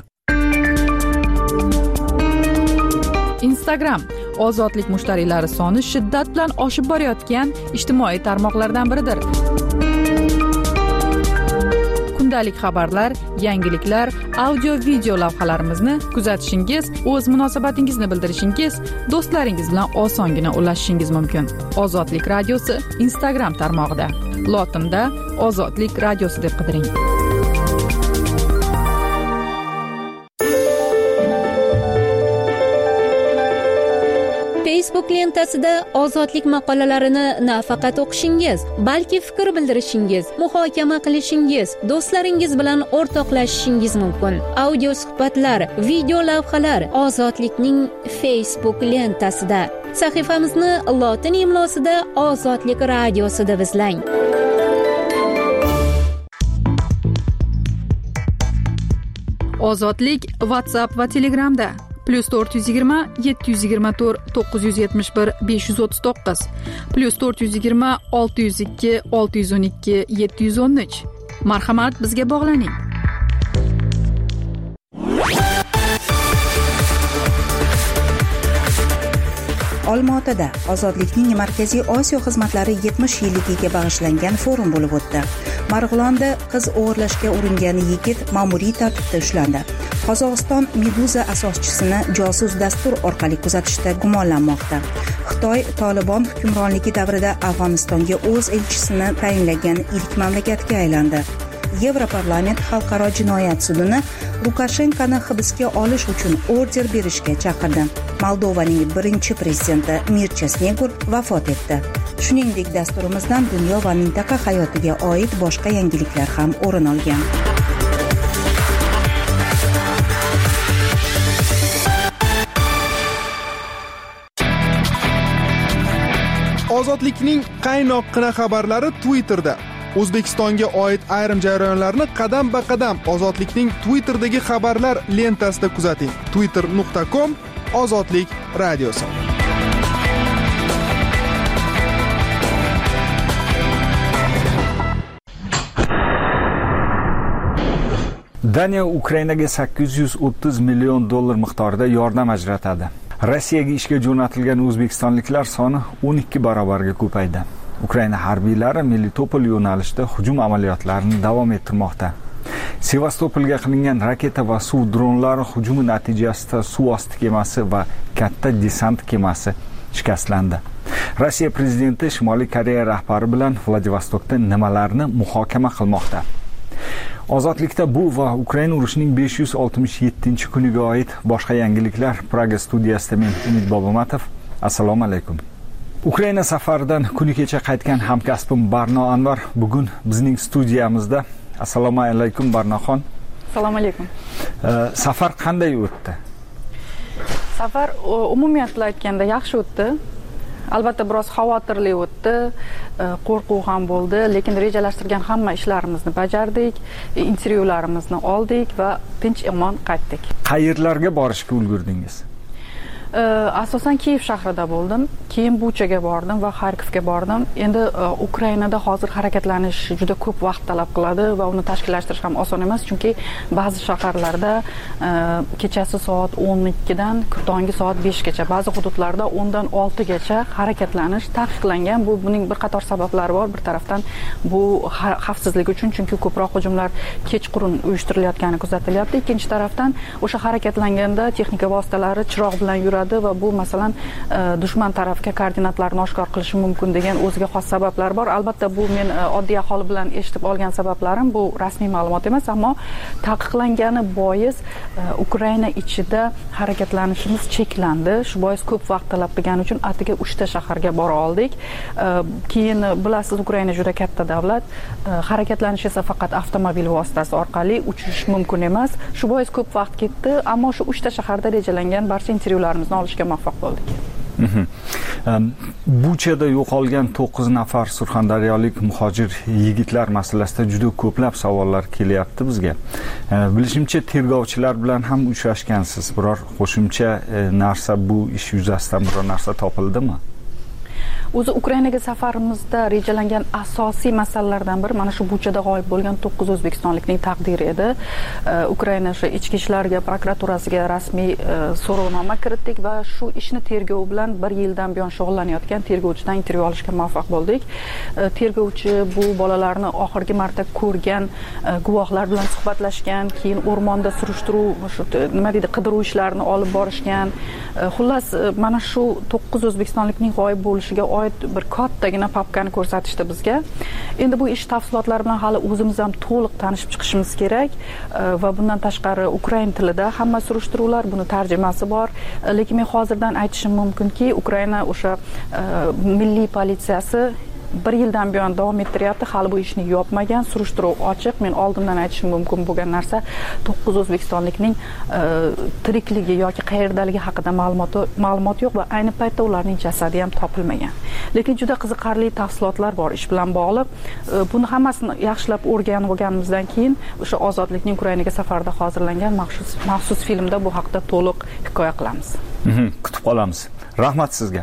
Instagram ozodlik mushtariylari soni shiddat bilan oshib borayotgan ijtimoiy tarmoqlardan biridir. Kundalik xabarlar, yangiliklar, audio video lavhalarimizni kuzatishingiz, o'z munosabatingizni bildirishingiz, do'stlaringiz bilan osongina ulashishingiz mumkin. Ozodlik radiosi Instagram tarmog'ida. Lotinda Ozodlik radiosi deb qidiring. Facebook lentasida ozodlik maqolalarini nafaqat o'qishingiz, balki fikr bildirishingiz, muhokama qilishingiz, do'stlaringiz bilan o'rtoqlashishingiz mumkin. Audio suhbatlar, video lavhalar ozodlikning Facebook lentasida. Sahifamizni lotin imlosida Ozodlik radiosi deb izlang. Ozodlik WhatsApp va Telegramda plus to'rt yuz yigirma yetti yuz yigirma to'rt to'qqiz yuz yetmish bir besh yuz o'ttiz to'qqiz plus to'rt yuz yigirma olti yuz ikki olti yuz o'n ikki yetti yuz o'n uch. Marhamat, bizga bog'laning. Olmaotada Ozodlikning Markaziy Osiyo xizmatlari yetmish yilligiga bag'ishlangan forum bo'lib o'tdi. Marg'ilonda qiz o'g'irlashga uringan yigit ma'muriy tartibda ushlandi. Qozog'iston Meduza asoschisini josus dastur orqali kuzatishda gumonlanmoqda. Xitoy Tolibon hukmronligi davrida Afg'onistonga o'z elchisini tayinlagan ilk mamlakatga aylandi. Yevroparlament xalqaro jinoyat sudini Lukashenkoni hibsga olish uchun order berishga chaqirdi. Moldovaning birinchi prezidenti Mircha Snegur vafot etdi. Shuningdek, dasturimizdan dunyo va mintaqa hayotiga oid boshqa yangiliklar ham o'rin olgan. Ozodlikning qaynoqqina xabarlari Twitterda. O'zbekistonga oid ayrim jarayonlarni qadam-ba-qadam Ozodlikning Twitter'dagi xabarlar lentasida kuzating. twitter nuqta com Ozodlik radiosi. Daniya Ukrainaga sakkiz yuz o'ttiz million dollar miqdorida yordam ajratadi. Rossiyaga ishga jo'natilgan o'zbekistonliklar soni o'n ikki barobarga ko'paydi. Ukraina harbiylari Melitopol yo'nalishida hujum amaliyotlarini davom ettirmoqda. Sevastopolga qilingan raketa va suv dronlari hujumi natijasida suv osti kemasi va katta desant kemasi shikastlandi. Rossiya prezidenti Shimoliy Koreya rahbari bilan Vladivostokda nimalarni muhokama qilmoqda? Ozodlikda bu va Ukraina urushining besh yuz oltmish yettinchi kuniga oid boshqa yangiliklar. Praga studiyasida men Umid Bobomatov. Assalomu alaykum. Ukraina safaridan kuni kecha qaytgan hamkasbim Barno Anvar bugun bizning studiyamizda. Assalomu alaykum Barnoxon. Assalomu alaykum. Safar qanday o'tdi? Safar umumiyatla aytganda yaxshi o'tdi. Albatta biroz xavotirli o'tdi, qo'rquv ham bo'ldi, lekin rejalashtirgan hamma ishlarimizni bajardik, intervyularimizni oldik va tinch omon qaytdik. Qayerlarga borishga ulgurdingiz? Asosan Kiyev shahrida bo'ldim, keyin Buchaga bordim va Xarkovga bordim. Endi Ukrainada hozir harakatlanish juda ko'p vaqt talab qiladi va uni tashkillashtirish ham oson emas, chunki ba'zi shaharlarda kechasi soat o'n ikkidan tonggi soat beshgacha, ba'zi hududlarda o'ndan oltigacha harakatlanish taqiqlangan. Bu buning bir qator sabablari bor. Bir tarafdan bu xavfsizlik uchun, chunki ko'proq hujumlar kechqurun uyushtirilayotgani kuzatilyapti. Ikkinchi tarafdan o'sha harakatlanganda texnika vositalari chiroq bilan yuradi va bu masalan dushman tarafga koordinatlarni oshkor qilishi mumkin degan o'ziga xos sabablar bor. Albatta bu men oddiy aholi bilan eshitib olgan sabablarim, bu rasmiy ma'lumot emas, ammo taqiqlangani bois Ukraina ichida harakatlanishimiz cheklandi. Shu bois ko'p vaqt talab qilgani uchun atiga uchta shaharga bora oldik. Keyin bilasiz, Ukraina juda katta davlat, harakatlanish esa faqat avtomobil vositasi orqali uchish mumkin emas. Shu bois ko'p vaqt ketdi, ammo shu uchta shaharda rejalangan barcha intervyularimizni olishga muvaffaq bo'ldik. Buchada yo'qolgan to'qqiz nafar surxondaryolik muhojir yigitlar masalasida juda ko'plab savollar kelyapti bizga. Bilishimcha, tergovchilar bilan ham uchrashgansiz. Biror qo'shimcha narsa, bu ish yuzasidan biror narsa topildimi? O'zi Ukrainaga safarimizda rejalangan asosiy masalalardan biri mana shu Buchada g'oyib bo'lgan to'qqiz o'zbekistonlikning taqdiri edi. Ukraina shu ichki ishlarga, prokuraturasiga rasmiy so'rovnoma kiritdik va shu ishni tergov bilan bir yildan buyon shug'ullanayotgan tergovchidan intervyu olishga muvaffaq bo'ldik. Tergovchi bu bolalarni oxirgi marta ko'rgan guvohlar bilan suhbatlashgan, keyin o'rmonda surishtiruv, nima deydi, qidiruv ishlarini olib borishgan. Xullas, mana shu to'qqiz o'zbekistonlikning g'oyib bo'lishiga bir kattagina papkani ko'rsatishdi bizga. Endi bu ish tafsilotlari bilan hali o'zimiz ham to'liq tanishib chiqishimiz kerak va bundan tashqari ukrain tilida hamma surishtiruvlar, buni tarjimasi bor. Lekin men hozirdan aytishim mumkinki, Ukraina o'sha milliy politsiyasi bir yildan buyon davom ettiryapti, hali bu ishni yopmagan, surishtiruv ochiq. Men oldindan aytishim mumkin bo'lgan narsa to'qqiz o'zbekistonlikning tirikligi yoki qayerdaligi haqida ma'lumot ma'lumot yo'q va ayni paytda ularning jasadi ham topilmagan. Lekin juda qiziqarli tafsilotlar bor ish bilan bog'liq. Buni hammasini yaxshilab o'rganib olganimizdan keyin o'sha ozodlikning Ukrainaga safarida hozirlangan maxsus maxsus filmda bu haqida to'liq hikoya qilamiz. Kutib qolamiz. Rahmat sizga.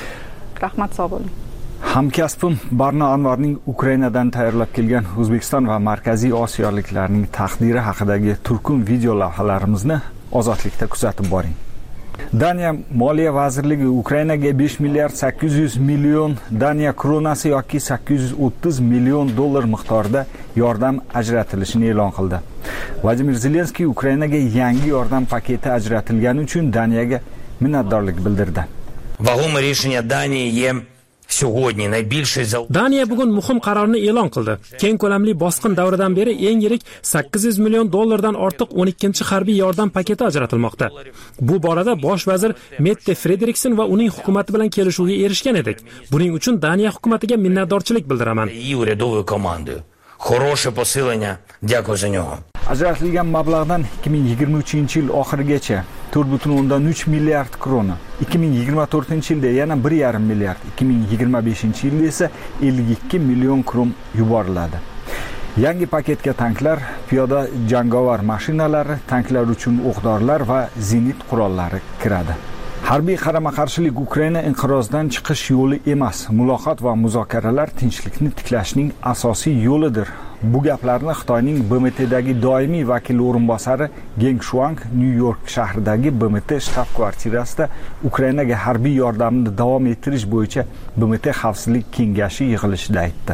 Rahmat, sog' bo'ling. Hamkasbim Barno Anvarning Ukrainadan tayyorlab kelgan O'zbekiston va Markaziy Osiyoliklarning taqdiri haqidagi turkum video lavhalarimizni Ozodlikda kuzatib boring. Daniya Moliya vazirligi Ukrainaga besh milliard sakkiz yuz million Daniya kronasi yoki sakkiz yuz o'ttiz million dollar miqdorida yordam ajratilishini e'lon qildi. Vladimir Zelenskiy Ukrainaga yangi yordam paketi ajratilgani uchun Daniyaga minnatdorlik bildirdi. Вагоме рішення Данії є sog'odni найбільший за Daniya bugun muhim qarorni e'lon qildi. Keng ko'lamli bosqin davridan beri eng yirik sakkiz yuz million dollardan ortiq o'n ikkinchi harbiy yordam paketi ajratilmoqda. Bu borada bosh vazir Mette Frederiksen va uning hukumati bilan kelishuvga erishgan edik. Buning uchun Daniya hukumatiga minnatdorchilik bildiraman. І урядовою командою. Хороше посилення. Дякую за нього. Ajratilgan mablag'dan ikki ming yigirma uchinchi yil oxirigacha to'rt butun o'ndan uch milliard krona, ikki ming yigirma to'rtinchi yilda yana bir yarim milliard, ikki ming yigirma beshinchi yilda esa ellik ikki million kron yuboriladi. Yangi paketga tanklar, piyoda jangovar mashinalari, tanklar uchun o'q-dorilar va zenit qurollari kiradi. Harbiy qarama-qarshilik Ukraina inqirozdan chiqish yo'li emas, muloqot va muzokaralar tinchlikni tiklashning asosiy yo'lidir. Bu gaplarni Xitoyning B M Tdagi doimiy vakili o'rinbosari Geng Shuang New York shahridagi B M T shtab-kvartirasida Ukrainaga harbiy yordamni davom ettirish bo'yicha B M T xavfsizlik kengashi yig'ilishida aytdi.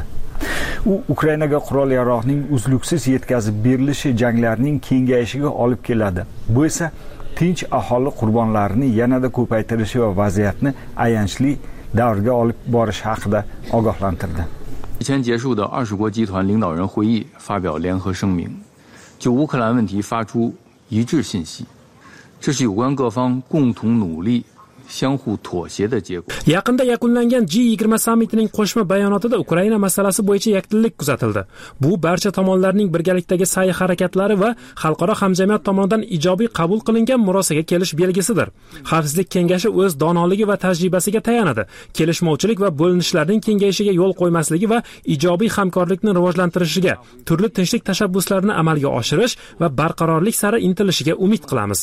U Ukrainaga qurol-yarog'ning uzluksiz yetkazib berilishi janglarning kengayishiga olib keladi. Bu esa tinch aholi qurbonlarini yanada ko'paytirishi va vaziyatni ayanchli davrga olib borish haqida ogohlantirdi. 日前结束的二十国集团领导人会议发表联合声明，就乌克兰问题发出一致信息，这是有关各方共同努力、相互妥协的结果。 Yaqinda yakunlangan G yigirma sammitining qo'shma bayonotida Ukraina masalasi bo'yicha yakdillik kuzatildi. Bu barcha tomonlarning birgalikdagi sa'y-harakatlari va xalqaro hamjamiyat tomonidan ijobiy qabul qilingan murosaga kelish belgisidir. Xavfsizlik kengashi o'z donoligi va tajribasiga tayanadi. Kelishmovchilik va bo'linishlarning kengayishiga yo'l qo'ymasligi va ijobiy hamkorlikni rivojlantirishiga, turli tinchlik tashabbuslarini amalga oshirish va barqarorlik sari intilishiga umid qilamiz.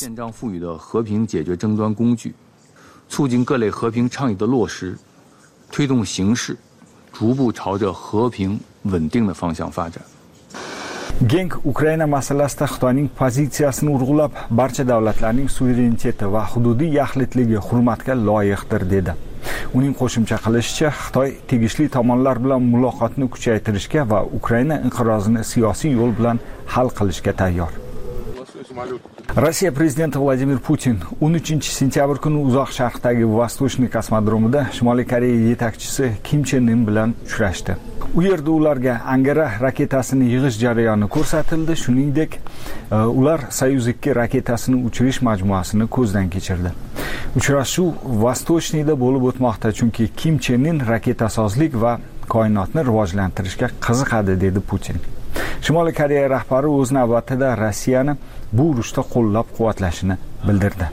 促进各类和平倡议的落实，推动形势逐步朝着和平稳定的方向发展。 Geng Ukraina masalasida Xitoyning pozitsiyasini urg'ulab, barcha davlatlarning suvereniteti va hududiy yaxlitligi hurmatga loyiqdir dedi. Uning qo'shimcha qilishicha, Xitoy tegishli tomonlar bilan muloqotni kuchaytirishga va Ukraina inqirozini siyosiy yo'l bilan hal qilishga tayyor. Rossiya prezidenti Vladimir Putin o'n uchinchi sentyabr kuni uzoq sharqdagi Vostochniy kosmodromida Shimoliy Koreya yetakchisi Kim Chen In bilan uchrashdi. U yerda ularga Angara raketasini yig'ish jarayoni ko'rsatildi, shuningdek, ular Soyuz ikki raketasini uchirish majmuasini ko'zdan kechirdi. Uchrashuv Vostochniyda bo'lib o'tmoqda, chunki Kim Chen In raketasozlik va koinotni rivojlantirishga qiziqadi, dedi Putin. Shimoliy Koreya rahbari o'z navbatida Rossiyani bu urushda qo'llab-quvvatlashini bildirdi.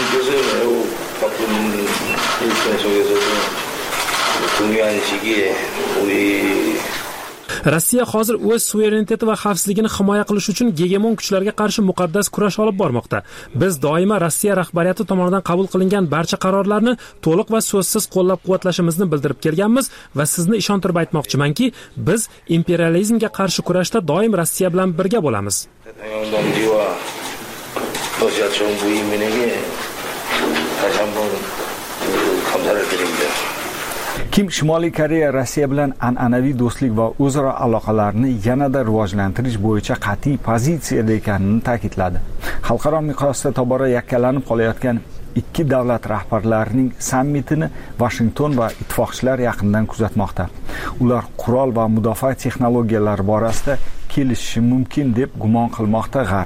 Rossiya hozir o'z suvereniteti va xavfsizligini himoya qilish uchun gegemon kuchlarga qarshi muqaddas kurash olib bormoqda. Biz doimo Rossiya rahbariyati tomonidan qabul qilingan barcha qarorlarni to'liq va so'zsiz qo'llab-quvvatlashimizni bildirib kelganmiz va sizni ishontirib aytmoqchimanki, biz imperializmga qarshi kurashda doim Rossiya bilan birga bo'lamiz. Kim Shimoliy Koreya Rossiya bilan an'anaviy do'stlik va o'zaro aloqalarni yanada rivojlantirish bo'yicha qat'iy pozitsiyada ekanini ta'kidladi. Xalqaro miqyosda tobora yakkalanib qolayotgan ikki davlat rahbarlarining sammitini Washington va ittifoqchilar yaqindan kuzatmoqda. Ular qurol va mudofaa texnologiyalari borasida kelishishi mumkin deb gumon qilmoqda G'arb.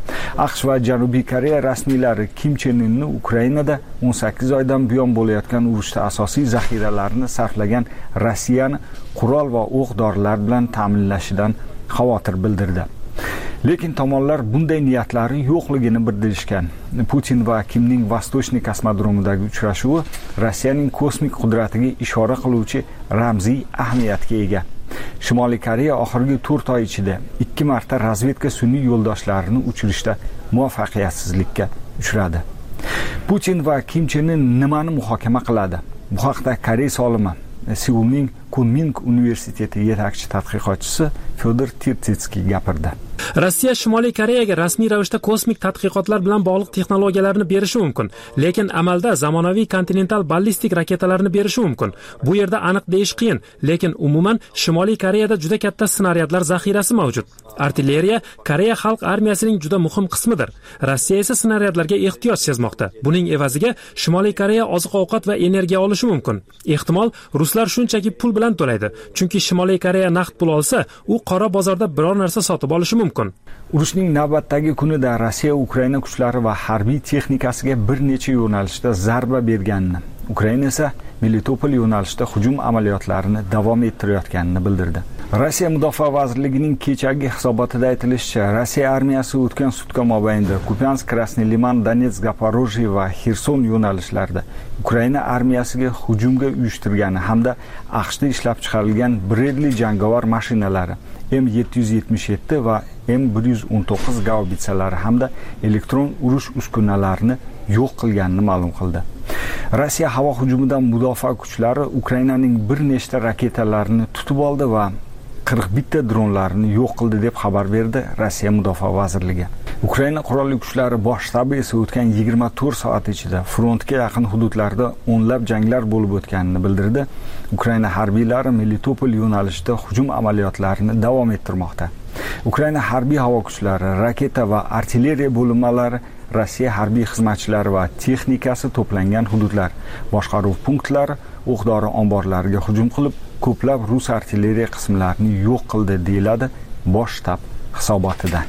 aqsh va Janubiy Koreya rasmiylari Kim Chen Inni Ukrainada o'n sakkiz oydan buyon bo'layotgan urushda asosiy zaxiralarini sarflagan Rossiyani qurol va o'q-dorilar bilan ta'minlashidan xavotir bildirdi. Lekin tomonlar bunday niyatlari yo'qligini bildirishgan. Putin va Kimning Vostochniy kosmodromidagi uchrashuvi Rossiyaning kosmik qudratiga ishora qiluvchi ramziy ahamiyatga ega. Shimoliy Koreya oxirgi to'rt oy ichida ikki marta razvedka sun'iy yo'ldoshlarini uchirishda muvaffaqiyatsizlikka uchradi. Putin va Kim Chen In nimani muhokama qiladi? Bu haqda Koreya olimi Seulning Kunming universiteti yetakchi tadqiqotchisi Fyodor Tirtitskiy gapirdi. Rossiya Shimoliy Koreyaga rasmiy ravishda kosmik tadqiqotlar bilan bog'liq texnologiyalarni berishi mumkin, lekin amalda zamonaviy kontinental ballistik raketalarni berishi mumkin. Bu yerda aniq deyish qiyin, lekin umuman Shimoliy Koreyada juda katta snaryadlar zaxirasi mavjud. Artilleriya Koreya xalq armiyasining juda muhim qismidir. Rossiya esa snaryadlarga ehtiyoj sezmoqda. Buning evaziga Shimoliy Koreya oziq-ovqat va energiya olishi mumkin. Ehtimol ruslar shunchaki pul bilan to'laydi, chunki Shimoliy Koreya naqd pul olsa, u qora bozorda biror narsa sotib olishi mumkin. Urushning navbatdagi kunida Rossiya Ukraina kuchlari va harbiy texnikasiga bir necha yo'nalishda zarba berganini, Ukraina esa Melitopol yo'nalishida hujum amaliyotlarini davom ettirayotganini bildirdi. Rossiya Mudofaa vazirligining kechagi hisobotida aytilishicha, Rossiya armiyasi o'tgan sutka mobaynida Kupiansk, Krasnoy Liman, Donetsk, Zaporojye va Xerson yo'nalishlarida Ukraina armiyasiga hujumga uyushtirgani hamda aqshda ishlab chiqarilgan Bradley jangovar mashinalari M yetti yuz yetmish yetti va M bir yuz o'n to'qqiz gaubitsalari hamda elektron urush uskunalarini yo'q qilganini ma'lum qildi. Rossiya havo hujumidan mudofaa kuchlari Ukrainaning bir nechta raketalarini tutib oldi va qirq bitta dronlarni yo'q qildi deb xabar berdi Rossiya Mudofaa vazirligi. Ukraina qurolli kuchlari bosh shtabi esa o'tgan yigirma to'rt soat ichida frontga yaqin hududlarda o'nlab janglar bo'lib o'tganini bildirdi. Ukraina harbiylari Melitopol yo'nalishida hujum amaliyotlarini davom ettirmoqda. Ukraina harbiy havo kuchlari, raketa va artilleriya bo'linmalari, Rossiya harbiy xizmatchilari va texnikasi to'plangan hududlar, boshqaruv punktlari, o'q-dori omborlariga hujum qilib, ko'plab rus artilleriya qismlarini yo'q qildi, deyiladi bosh shtab hisobotida.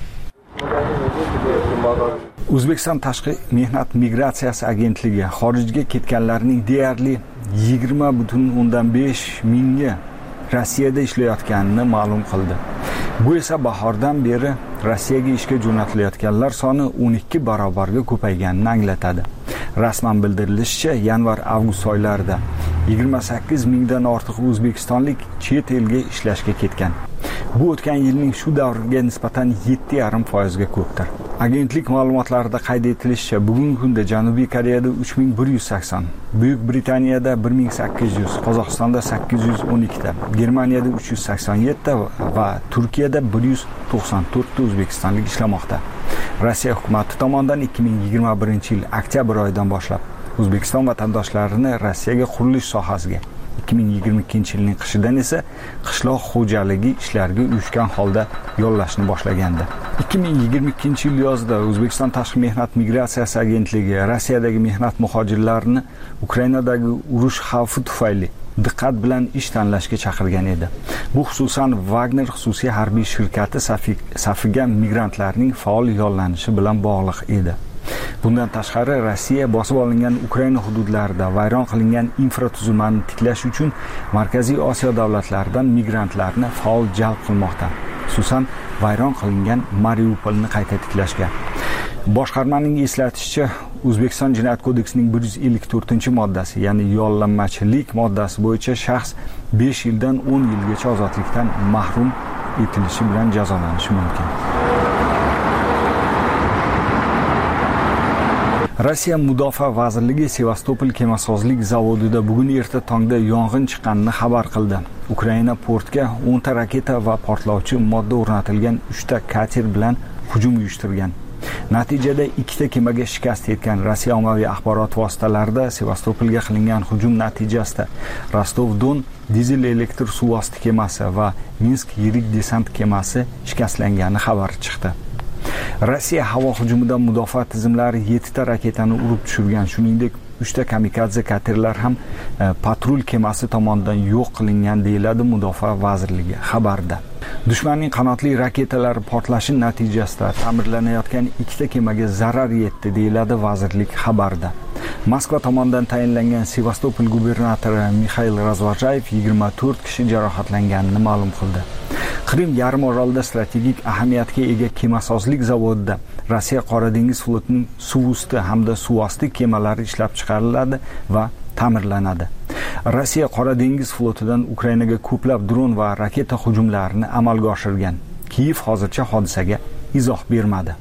O'zbekiston Tashqi mehnat migratsiyasi agentligi xorijga ketganlarning deyarli yigirma butun o'ndan besh mingga Rossiyada ishlayotganini ma'lum qildi. Bu esa bahordan beri Rossiyaga ishga jo'natilayotganlar soni o'n ikki barobarga ko'payganini anglatadi. Rasman bildirilishicha, yanvar-avgust oylarida yigirma sakkiz mingdan ortiq o'zbekistonlik chet elga ishlashga ketgan. Bu o'tgan yilning shu davriga nisbatan yetti yarim foizga ko'pdir. Agentlik ma'lumotlarida qayd etilishicha, bugungi kunda Janubiy Koreyada uch ming bir yuz sakson, Buyuk Britaniyada bir ming sakkiz yuz, Qozog'istonda sakkiz yuz o'n ikki ta, Germaniyada uch yuz sakson yetti ta va Turkiyada bir yuz to'qson to'rt ta o'zbekistonlik ishlamoqda. Rossiya hukumati tomonidan ikki ming yigirma birinchi yil oktyabr oyidan boshlab O'zbekiston vatandoshlarini Rossiyaga qurilish sohasiga, ikki ming yigirma ikkinchi yilning qishidan esa qishloq xo'jaligi ishlariga uyushgan holda yollashni boshlagandi. ikki ming yigirma ikkinchi yil yozida O'zbekiston Tashqi mehnat migratsiyasi agentligi Rossiyadagi mehnat muhojirlarini Ukrainadagi urush xavfi tufayli diqqat bilan ish tanlashga chaqirgan edi. Bu xususan Wagner xususiy harbiy shirkati safiga migrantlarning faol yollanishi bilan bog'liq edi. Bundan tashqari Rossiya bosib olingan Ukraina hududlarida vayron qilingan infratuzilmani tiklash uchun Markaziy Osiyo davlatlaridan migrantlarni faol jalb qilmoqda. Xususan vayron qilingan Mariupolni qayta tiklashga. Boshqarmaning eslatishicha, O'zbekiston Jinoyat kodeksining bir yuz ellik to'rtinchi moddasi, ya'ni yollanmachilik moddasi bo'yicha shaxs besh yildan o'n yilgacha ozodlikdan mahrum etilishi bilan jazolanishi mumkin. Rossiya Mudofaa vazirligi Sevastopol kemasozlik zavodida bugun erta tongda yong'in chiqqanini xabar qildi. Ukraina portga o'n ta raketa va portlovchi modda o'rnatilgan uch ta kater bilan hujum uyushtirgan. Natijada ikkita kemaga shikast yetgan. Rossiya ommaviy axborot vositalarida Sevastopolga qilingan hujum natijasida Rostov-Don dizel elektr suvosti kemasi va Minsk yirik desant kemasi shikastlangani xabari chiqdi. Rossiya havo hujumidan mudofaa tizimlari yetti ta raketani urib tushirgan, shuningdek uchta kamikadze katerlar ham patrul kemasi tomonidan yo'q qilingan deyiladi Mudofaa vazirligi xabarida. Dushmanning qanotli raketalari portlashi natijasida ta'mirlanayotgan ikkita kemaga zarar yetdi deyiladi vazirlik xabarida. Moskva tomonidan tayinlangan Sevastopol gubernatori Mixail Razvajayev yigirma to'rt kishi jarohatlanganini ma'lum qildi. Qrim yarim orolida strategik ahamiyatga ega kemasozlik zavodida Rossiya Qora dengiz flotining suv usti hamda suv osti kemalari ishlab chiqariladi va ta'mirlanadi. Rossiya Qora dengiz flotidan Ukrainaga ko'plab dron va raketa hujumlarini amalga oshirgan. Kiyev hozircha hodisaga izoh bermadi.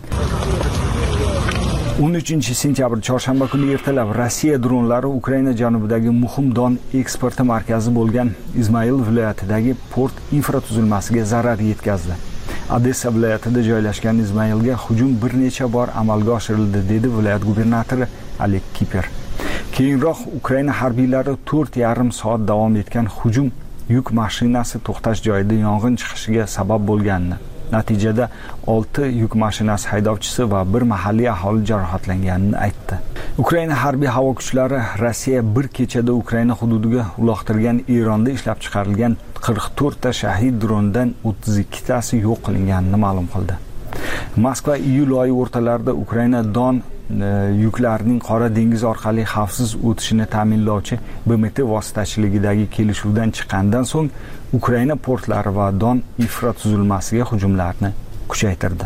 o'n uchinchi sentyabr chorshanba kuni ertalab Rossiya dronlari Ukraina janubidagi muhim don eksporti markazi bo'lgan Izmail viloyatidagi port infratuzilmasiga zarar yetkazdi. Odessa viloyatida joylashgan Izmailga hujum bir necha bor amalga oshirildi, dedi viloyat gubernatori Oleg Kiper. Keyinroq Ukraina harbiylari to'rt yarim soat davom etgan hujum yuk mashinasi to'xtash joyida yong'in chiqishiga sabab bo'lganini, natijada olti yuk mashinasi haydovchisi va bir mahalliy aholi jarohatlanganini aytdi. Ukraina harbiy havo kuchlari Rossiya bir kechada Ukraina hududiga uloqtirgan Eronda ishlab chiqarilgan qirq to'rtta shahid drondan o'ttiz ikkitasi yo'q qilinganini ma'lum qildi. Moskva iyul oyi o'rtalarida Ukraina don yuklarning Qora dengiz orqali xavfsiz o'tishini ta'minlovchi B M T vositachiligidagi kelishuvdan chiqqandan so'ng Ukraina portlari va don infratuzilmasiga hujumlarni kuchaytirdi.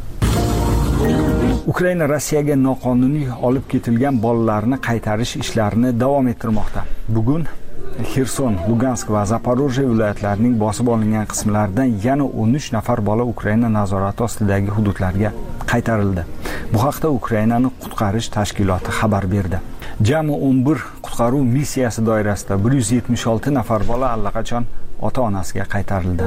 Ukraina Rossiyaga noqonuniy olib ketilgan bolalarni qaytarish ishlarini davom ettirmoqda. Bugun Xerson, Lugansk va Zaporojye viloyatlarining bosib olingan qismlaridan yana o'n uch nafar bola Ukraina nazorati ostidagi hududlarga qaytarildi. Bu haqda Ukrainani qutqarish tashkiloti xabar berdi. Jami o'n bir qutqaruv missiyasi doirasida bir yuz yetmish olti nafar bola allaqachon ota-onasiga qaytarildi.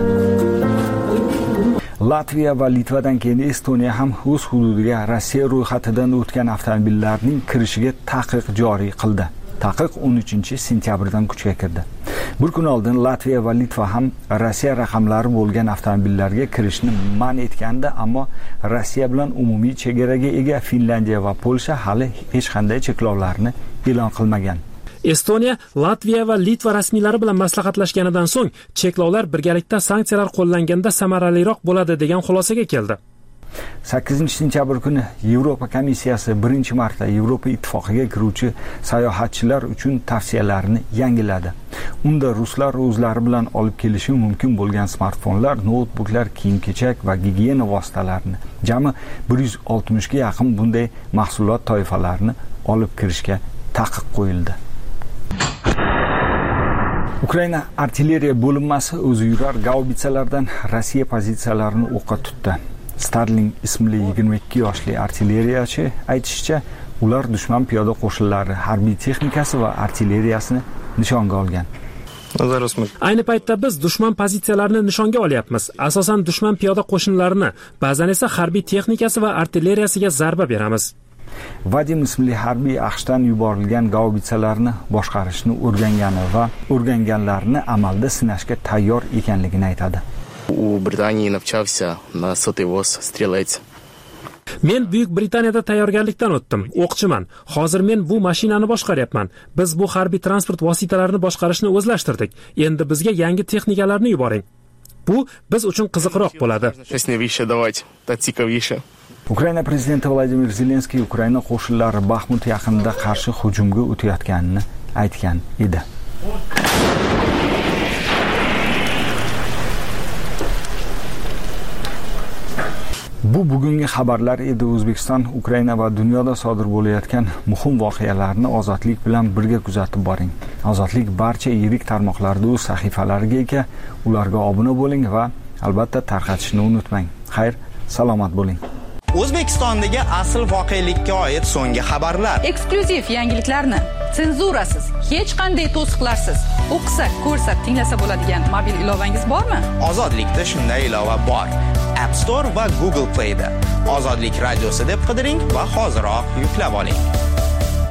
Latviya va Litvadan keyin Estoniya ham o'z hududiga Rossiya ro'yxatidan o'tgan avtomobillarning kirishiga taqiq joriy qildi. Taqiq o'n uchinchi sentyabrdan kuchga kirdi. Bir kun oldin Latviya va Litva ham Rossiya raqamlari bo'lgan avtomobillarga kirishni man etgandi, ammo Rossiya bilan umumiy chegaraga ega Finlandiya va Polsha hali hech qanday cheklovlarni e'lon qilmagan. Estoniya, Latviya va Litva rasmiylari bilan maslahatlashganidan so'ng cheklovlar birgalikda sanksiyalar qo'llanganda samaraliroq bo'ladi degan xulosaga keldi. sakkizinchi sentyabr kuni Yevropa komissiyasi birinchi marta Yevropa ittifoqiga kiruvchi sayohatchilar uchun tavsiyalarini yangiladi. Unda ruslar o'zlari bilan olib kelishi mumkin bo'lgan smartfonlar, noutbuklar, kiyim-kechak va gigiyena vositalarini, jami bir yuz oltmish ga yaqin bunday mahsulot toifalarini olib kirishga taqiq qo'yildi. Ukraina artilleriya bo'linmasi o'zi yurar gaubitsalardan Rossiya pozitsiyalarini o'qqa tutdi. Starling ismli yigirma ikki yoshli artilleriyachi aytishicha, ular dushman piyoda qo'shinlari harbiy texnikasi va artilleriyasini nishonga olgan. Ayni paytda biz dushman pozitsiyalarini nishonga olyapmiz. Asosan dushman piyoda qo'shinlarini, ba'zan esa harbiy texnikasi va artilleriyasiga zarba beramiz. Vadim ismli harbiy AQShdan yuborilgan gaubitsalarni boshqarishni o'rgangani va o'rganganlarini amalda sinashga tayyor ekanligini aytadi. У Британии навчався на сотивоз стрілець. Men Buyuk Britaniyada tayyorgarlikdan o'tdim. O'qchiman. Hozir men bu mashinani boshqaryapman. Biz bu harbiy transport vositalarini boshqarishni o'zlashtirdik. Endi bizga yangi texnikalarni yuboring. Bu biz uchun qiziqroq bo'ladi. Ukraina prezidenti Vladimir Zelenskiy Ukraina qo'shinlari Baxmut yaqinida qarshi hujumga o'tayotganini aytgan edi. Bu bugungi xabarlar edi. O'zbekiston, Ukraina va dunyoda sodir bo'layotgan muhim voqealarni ozodlik bilan birga kuzatib boring. Ozodlik barcha yirik tarmoqlarda o'z sahifalariga ega, ularga obuna bo'ling va albatta tarqatishni unutmang. Xayr, salomat bo'ling. O'zbekistondagi asl voqelikka oid so'nggi xabarlar, eksklyuziv yangiliklarni senzurasiz, hech qanday to'siqlarsiz o'qisa, ko'rsa, tinglasa bo'ladigan mobil ilovangiz bormi? Ozodlikda shunday ilova bor. App Store va Google Play'da Ozodlik radiosi deb qidiring va hoziroq yuklab oling.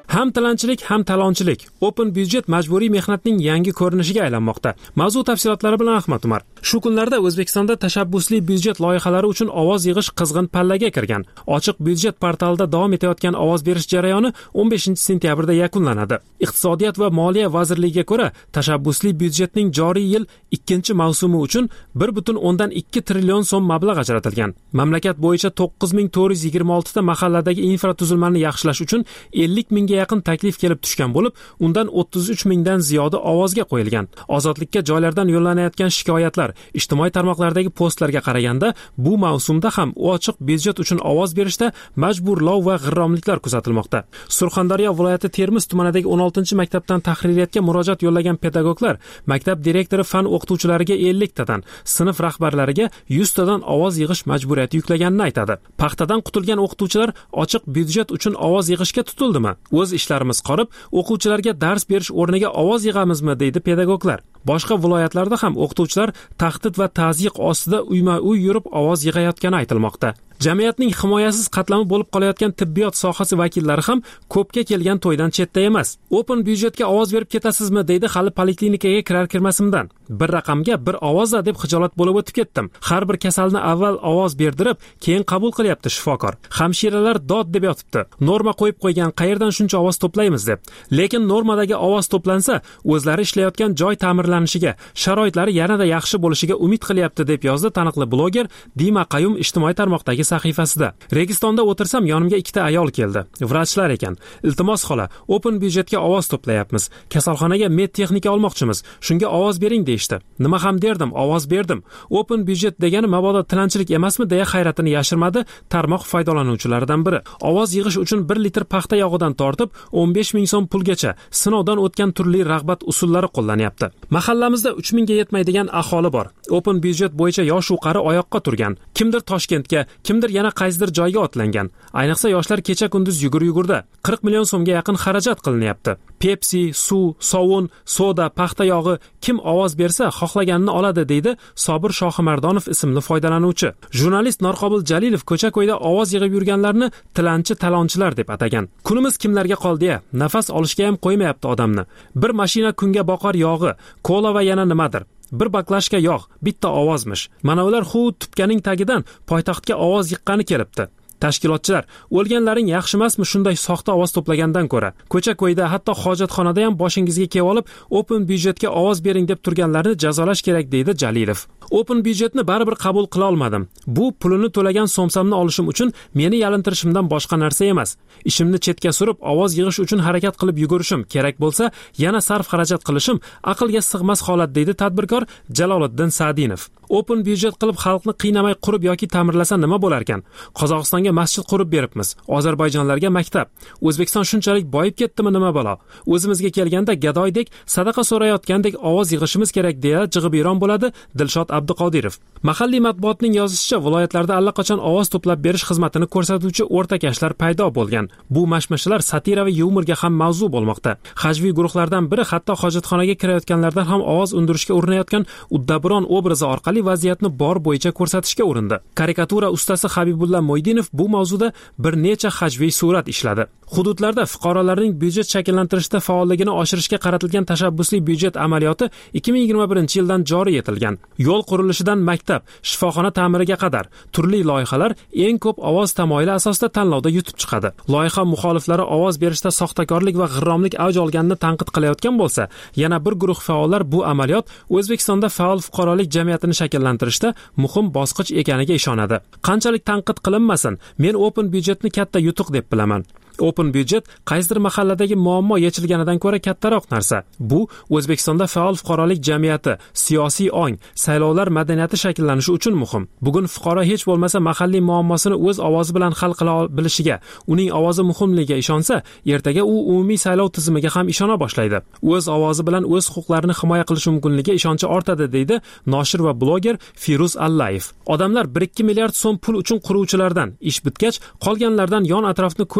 Ham tilanchilik, ham talonchilik. Open byudjet majburiy mehnatning yangi ko'rinishiga aylanmoqda. Mavzu tafsilotlari bilan Ahmad Umar. Shu kunlarda O'zbekistonda tashabbusli byudjet loyihalari uchun ovoz yig'ish qizg'in pallaga kirgan. Ochiq byudjet portalida davom etayotgan ovoz berish jarayoni o'n beshinchi sentyabrda yakunlanadi. Iqtisodiyot va moliya vazirligiga ko'ra, tashabbusli byudjetning joriy yil ikkinchi mavsumi uchun bir butun o'ndan ikki trillion so'm mablag' ajratilgan. Mamlakat bo'yicha to'qqiz ming to'rt yuz yigirma olti ta mahalladagi infratuzilmani yaxshilash uchun ellik mingga yaqin taklif kelib tushgan bo'lib, undan o'ttiz uch mingdan ziyodi ovozga qo'yilgan. Ozodlikka joylardan yo'llanayotgan shikoyatlar ijtimoiy tarmoqlardagi postlarga qaraganda, bu mavsumda ham ochiq byudjet uchun ovoz berishda majburlov va g'irromliklar kuzatilmoqda. Surxondaryo viloyati Termiz tumanidagi o'n oltinchi maktabdan tahririyatga murojaat yo'llagan pedagoglar maktab direktori fan o'qituvchilariga ellik tadan, sinf rahbarlariga yuz tadan ovoz yig'ish majburiyati yuklaganini aytadi. Paxtadan qutulgan o'qituvchilar ochiq byudjet uchun ovoz yig'ishga tutildimi? O'z ishlarimiz qolib, o'quvchilarga dars berish o'rniga ovoz yig'amizmi, deydi pedagoglar. Boshqa viloyatlarda ham o'qituvchilar tahdid va tazyiq ostida uyma-uy yurib ovoz yig'ayotgani aytilmoqda. Jamiyatning himoyasiz qatlami bo'lib qolayotgan tibbiyot sohasi vakillari ham ko'pga kelgan to'ydan chetda emas. Open byudjetga ovoz berib ketasizmi, deydi hali poliklinikaga kirar kirmasimdan. Bir raqamga bir ovozda deb xijolat bo'lib o'tib ketdim. Har bir kasalni avval ovoz berdirib, keyin qabul qilyapti shifokor. Hamshiralar dod deb yotibdi. Norma qo'yib qo'ygan, qayerdan shuncha ovoz to'playmiz deb. Lekin normadagi ovoz to'plansa, o'zlari ishlayotgan joy ta'mirlanishiga, sharoitlari yanada yaxshi bo'lishiga umid qilyapti, deb yozdi taniqli bloger Dima Qayum ijtimoiy tarmoqdagi sahifasida. Registonda o'tirsam yonimga ikkita ayol keldi. Vrachlar ekan. Iltimos xola, open byudjetga ovoz to'playapmiz. Kasalxonaga med texnika olmoqchimiz. Shunga ovoz bering deyishdi. Nima ham derdim, ovoz berdim. Open byudjet degani mabodo tilanchilik emasmi, deya hayratini yashirmadi tarmoq foydalanuvchilaridan biri. Ovoz yig'ish uchun bir litr paxta yog'idan tortib o'n besh ming so'm pulgacha sinovdan o'tgan turli rag'bat usullari qo'llanyapti. Mahallamizda uch mingga yetmaydigan aholi bor. Open byudjet bo'yicha yosh u qari oyoqqa turgan. Kimdir Toshkentga, kimdir yana qaysidir joyga otlangan. Ayniqsa yoshlar kecha kunduz yugur-yugurda qirq million so'mga yaqin xarajat qilinyapti. Pepsi, suv, sovun, soda, paxta yog'i kim ovoz bersa xohlaganini oladi, deydi Sobir Shohimardonov ismli foydalanuvchi. Jurnalist Norqobil Jalilov ko'cha-ko'yda ovoz yig'ib yurganlarni tilanchi talonchilar deb atagan. Kunimiz kimlarga qoldi-ya? Nafas olishga ham qo'ymayapti odamni. Bir mashina kunga boqar yog'i, kola va yana nimadir. Bir baklashka yog', bitta ovozmish. Mana ular xud tupkaning tagidan poytaxtga ovoz yiqqani kelibdi. Tashkilotchilar, o'lganlaring yaxshi emasmi shunday soxta ovoz to'plagandan ko'ra? Ko'cha-ko'yda, hatto hojatxonada ham boshingizga kelib olib, open byudjetga ovoz bering deb turganlarni jazolash kerak, deydi Jalilov. Open byudjetni baribir qabul qila olmadim. Bu pulini to'lagan so'msamni olishim uchun meni yalintirishimdan boshqa narsa emas. Ishimni chetga surib, ovoz yig'ish uchun harakat qilib yugurishim kerak bo'lsa, yana sarf xarajat qilishim aqlga sig'mas holat, deydi tadbirkor Jaloliddin Sadinov. Open byudjet qilib xalqni qiynamay qurib yoki ta'mirlasa nima bo'lar ekan? Qozog'istonga masjid qurib beribmiz. Ozarbayjonlarga maktab. O'zbekiston shunchalik boyib ketdimi nima balo? O'zimizga kelganda gadoydek, sadaqa so'rayotgandek ovoz yig'ishimiz kerak, deya jig'ibiyron bo'ladi Dilshod Abduqodirov. Mahalliy matbuotning yozishicha, viloyatlarda allaqachon ovoz to'plab berish xizmatini ko'rsatuvchi o'rtakashlar paydo bo'lgan. Bu mashmashalar satira va yumorga ham mavzu bo'lmoqda. Hajviy guruhlardan biri hatto hojatxonaga kirayotganlardan ham ovoz undirishga urinayotgan uddaburon obrazi orqali vaziyatni bor bo'yicha ko'rsatishga urindi. Karikatura ustasi Habibulla Mo'ydinov bu mavzuda bir necha hajviy surat ishladi. Hududlarda fuqarolarning byudjet shakllantirishda faolligini oshirishga qaratilgan tashabbusli byudjet amaliyoti ikki ming yigirma birinchi yildan joriy etilgan. Yo'l qurilishidan maktab, shifoxona ta'miriga qadar turli loyihalar eng ko'p ovoz tamoyili asosida tanlovda yutib chiqadi. Loyiha muxoliflari ovoz berishda soxtakorlik va g'irromlik avj olganini tanqid qilayotgan bo'lsa, yana bir guruh faollar bu amaliyot O'zbekistonda faol fuqarolik jamiyatini shakllantirishda muhim bosqich ekaniga ishonadi. Qanchalik tanqid qilinmasin, men open byudjetni katta yutuq deb bilaman. Open byudjet qaysidir mahalladagi muammo yechilganidan ko'ra kattaroq narsa. Bu O'zbekistonda faol fuqarolik jamiyati, siyosiy ong, saylovlar madaniyati shakllanishi uchun muhim. Bugun fuqaro hech bo'lmasa mahalliy muammosini o'z ovozi bilan hal qila bilishiga, uning ovozi muhimligiga ishonsa, ertaga u umumiy saylov tizimiga ham ishona boshlaydi. O'z ovozi bilan o'z huquqlarini himoya qilish mumkinligiga ishonchi ortadi, deydi noshir va bloger Firuz Allayev. Odamlar bir ikki milliard so'm pul uchun quruvchilardan ish bitgach, qolganlardan yon atrofni ko'z qorachig'i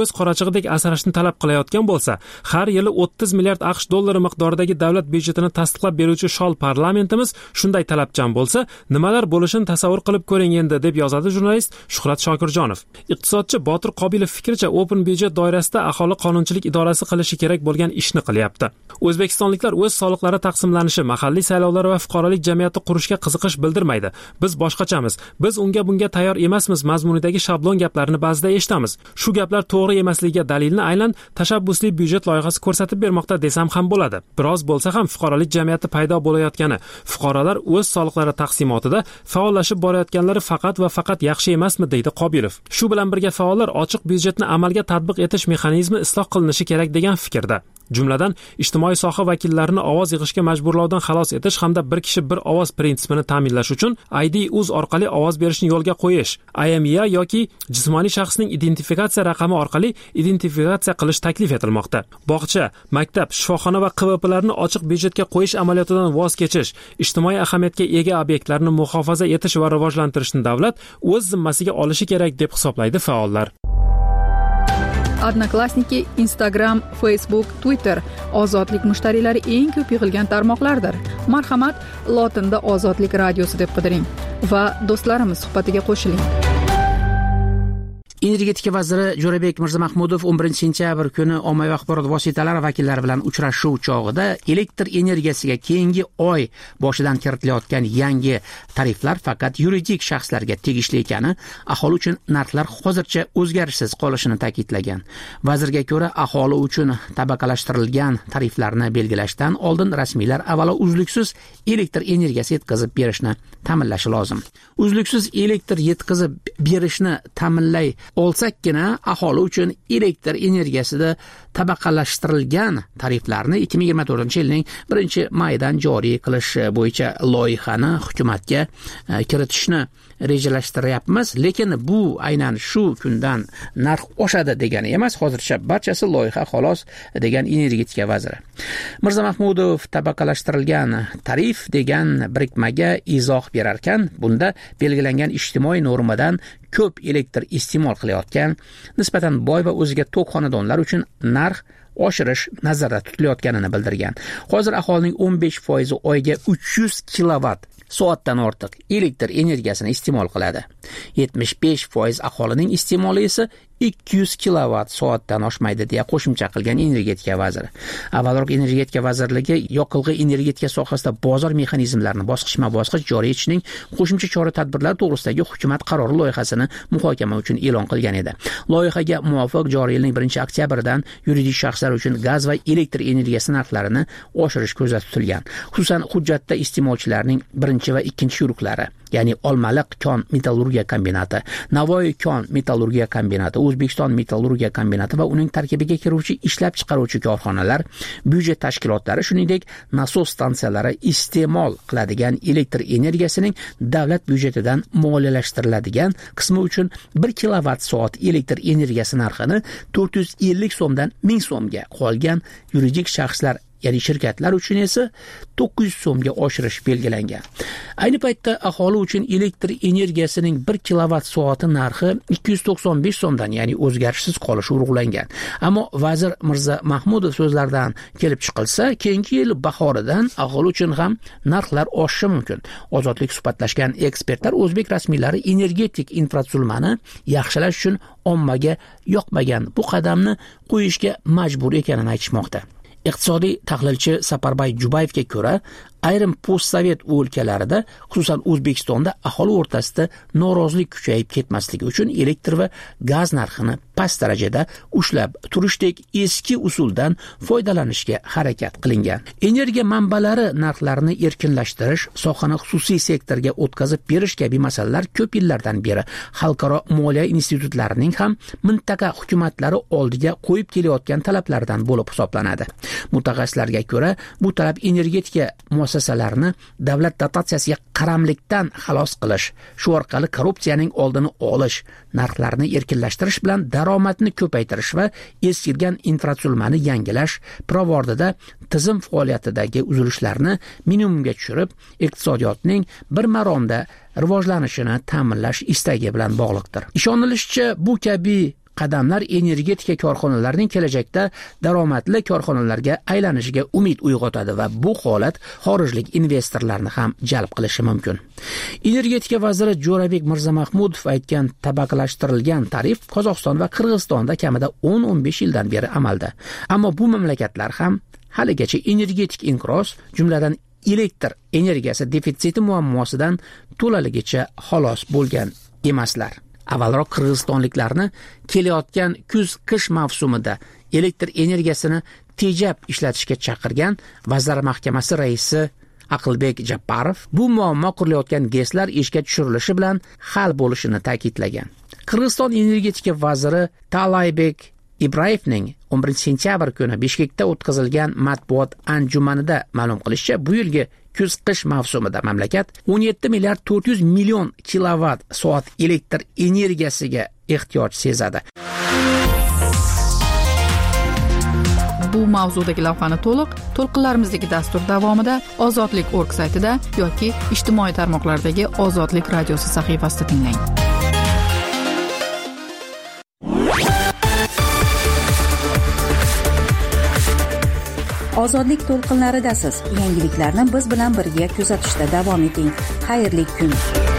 qattiqdek asrashni talab qilayotgan bo'lsa, har yili o'ttiz milliard AQSh dollari miqdoridagi davlat byudjetini tasdiqlab beruvchi shol parlamentimiz shunday talabchan bo'lsa, nimalar bo'lishini tasavvur qilib ko'ring endi, deb yozadi jurnalist Shuhrat Shokirjonov. Iqtisodchi Botir Qobilov fikricha, Open byudjet doirasida aholi qonunchilik idorasi qilishi kerak bo'lgan ishni qilyapti. O'zbekistonliklar o'z soliqlari taqsimlanishi, mahalliy saylovlar va fuqarolik jamiyati qurishga qiziqish bildirmaydi. Biz boshqachamiz. Biz unga bunga tayyor emasmiz mazmunidagi shablon gaplarni ba'zida eshitamiz. Shu gaplar to'g'ri emasligiga dalilni aynan tashabbusli byudjet loyihasi ko'rsatib bermoqda desam ham bo'ladi. Biroz bo'lsa ham fuqarolik jamiyati paydo bo'layotgani, fuqarolar o'z soliqlari taqsimotida faollashib borayotganlari faqat va faqat yaxshi emasmi, deydi Qobilov. Shu bilan birga faollar ochiq byudjetni amalga tatbiq etish mexanizmi isloh qilinishi kerak degan fikrda. Jumladan, ijtimoiy soha vakillarini ovoz yig'ishga majburlovdan xalos etish hamda bir kishi bir ovoz prinsipini ta'minlash uchun I D uz orqali ovoz berishni yo'lga qo'yish, I M E I yoki jismoniy shaxsning identifikatsiya raqami orqali identifikatsiya qilish taklif etilmoqda. Bog'cha, maktab, shifoxona va Q V P'larni ochiq byudjetga qo'yish amaliyotidan voz kechish, ijtimoiy ahamiyatga ega obyektlarni muhofaza etish va rivojlantirishni davlat o'z zimmasiga olishi kerak deb hisoblaydi faollar. Odnoklassniki, Instagram, Facebook, Twitter ozodlik mushtariylari eng ko'p yig'ilgan tarmoqlardir. Marhamat, lotinda Ozodlik radiosi deb qidiring va do'stlarimiz suhbatiga qo'shiling. Energetika vaziri Jo'rabek Mirzamahmudov o'n birinchi sentyabr kuni ommaviy axborot vositalari vakillari bilan uchrashuv chog'ida elektr energiyasiga keyingi oy boshidan kiritilayotgan yangi tariflar faqat yuridik shaxslarga tegishli ekani, aholi uchun narxlar hozircha o'zgarishsiz qolishini ta'kidlagan. Vazirga ko'ra, aholi uchun tabaqalashtirilgan tariflarni belgilashdan oldin rasmiylar avvalo uzluksiz elektr energiyasi yetkazib berishni ta'minlashi lozim. Uzluksiz elektr yetkazib berishni ta'minlay olsakkina aholi uchun elektr energiyasida tabaqalashtirilgan tariflarni ikki ming yigirma to'rtinchi yilning birinchi maydan joriy qilish bo'yicha loyihani hukumatga kiritishni rejalashtiryapmiz, lekin bu aynan shu kundan narx oshadi degani emas. Hozircha barchasi loyiha xolos, degan energetika vaziri. Mirzamahmudov tabaqalashtirilgan tarif degan birikmaga izoh berar ekan, bunda belgilangan ijtimoiy normadan ko'p elektr iste'mol qilayotgan, nisbatan boy va o'ziga to'q xonadonlar uchun narx oshirish nazarda tutilayotganini bildirgan. Hozir aholining o'n besh foizi oyga uch yuz kilovatt soatdan ortiq elektr energiyasini iste'mol qiladi. yetmish besh foiz aholining iste'moli esa ikki yuz kilovatt soatdan oshmaydi, deya qo'shimcha qilgan energetika vaziri. Avvalroq energetika vazirligi yoqilg'i energetika sohasida bozor mexanizmlarini bosqichma-bosqich joriy etishning qo'shimcha chora-tadbirlar to'g'risidagi hukumat qarori loyihasini muhokama uchun e'lon qilgan edi. Loyihaga muvofiq joriy yilning birinchi oktyabridan yuridik shaxslar uchun gaz va elektr energiyasi narxlarini oshirish ko'zda tutilgan. Xususan, hujjatda iste'molchilarning birinchi va ikkinchi yo'riqlari, ya'ni Olmaliq kon metallurgiya kombinati, Navoiy kon metallurgiya kombinati, O'zbekiston metallurgiya kombinati va uning tarkibiga kiruvchi ishlab chiqaruvchi korxonalar, byudjet tashkilotlari, shuningdek nasos stansiyalari iste'mol qiladigan elektr energiyasining davlat byudjetidan moliyalashtiriladigan qismi uchun bir kilovatt soat elektr energiyasi narxini to'rt yuz ellik so'mdan ming so'mga, qolgan yuridik shaxslar ya'ni shirkatlar uchun esa to'qqiz yuz so'mga oshirish belgilangan. Ayni paytda aholi uchun elektr energiyasining bir kilovatt soati narxi ikki yuz to'qson besh so'mdan, ya'ni o'zgarishsiz qolishi urg'ulangan. Ammo vazir Mirzamahmudov so'zlaridan kelib chiqilsa, keyingi yil bahoridan aholi uchun ham narxlar oshishi mumkin. Ozodlik suhbatlashgan ekspertlar o'zbek rasmiylari energetik infratuzilmani yaxshilash uchun ommaga yoqmagan bu qadamni qo'yishga majbur ekanini aytishmoqda. Iqtisodiy tahlilchi Saparboy Jubayevga ko'ra, ayrim postsovet o'lkalarida, xususan O'zbekistonda aholi o'rtasida norozilik kuchayib ketmasligi uchun elektr va gaz narxini past darajada ushlab turishdek eski usuldan foydalanishga harakat qilingan. Energiya manbalari narxlarini erkinlashtirish, sohani xususiy sektorga o'tkazib berish kabi masalalar ko'p yillardan beri xalqaro moliya institutlarining ham mintaqa hukumatlari oldiga qo'yib kelayotgan talablardan bo'lib hisoblanadi. Mutaxassislarga ko'ra, bu talab energetika muassasalarini davlat dotatsiyasiga qaramlikdan xalos qilish, shu orqali korrupsiyaning oldini olish, narxlarni erkinlashtirish bilan daromadni ko'paytirish va eskirgan infratuzilmani yangilash, pirovardida tizim faoliyatidagi uzilishlarni minimumga tushirib, iqtisodiyotning bir maromda rivojlanishini ta'minlash istagi bilan bog'liqdir. Ishonilishicha, bu kabi qadamlar energetika korxonalarining kelajakda daromadli korxonalarga aylanishiga umid uyg'otadi va bu holat xorijlik investorlarni ham jalb qilishi mumkin. Energetika vaziri Jo'rabek Mirzamahmudov aytgan tabaqalashtirilgan tarif Qozog'iston va Qirg'izistonda kamida o'n o'n besh yildan beri amalda. Ammo bu mamlakatlar ham haligacha energetik inqiroz, jumladan elektr energiyasi defitsiti muammosidan to'laligicha xalos bo'lgan emaslar. Avvalroq qirg'izistonliklarni kelayotgan kuz-qish mavsumida elektr energiyasini tejab ishlatishga chaqirgan Vazirlar Mahkamasi raisi Aqlbek Jabbarov bu muammo qurilayotgan GESlar ishga tushirilishi bilan hal bo'lishini ta'kidlagan. Qirg'iziston energetika vaziri Talaybek Ibrayevning o'n birinchi sentyabr kuni Bishkekda o'tkazilgan matbuot anjumanida ma'lum qilishicha, bu yilgi kuz-qish mavsumida mamlakat o'n yetti milliard to'rt yuz million kilovatt soat elektr energiyasiga ehtiyoj sezadi. Bu mavzudagi lavhani to'liq to'lqinlarimizdagi dastur davomida Ozodlik nokta org saytida yoki ijtimoiy tarmoqlardagi Ozodlik radiosi sahifasida tinglang. Ozodlik to'lqinlaridasiz. Yangiliklarni biz bilan birga kuzatishda davom eting. Xayrli kun.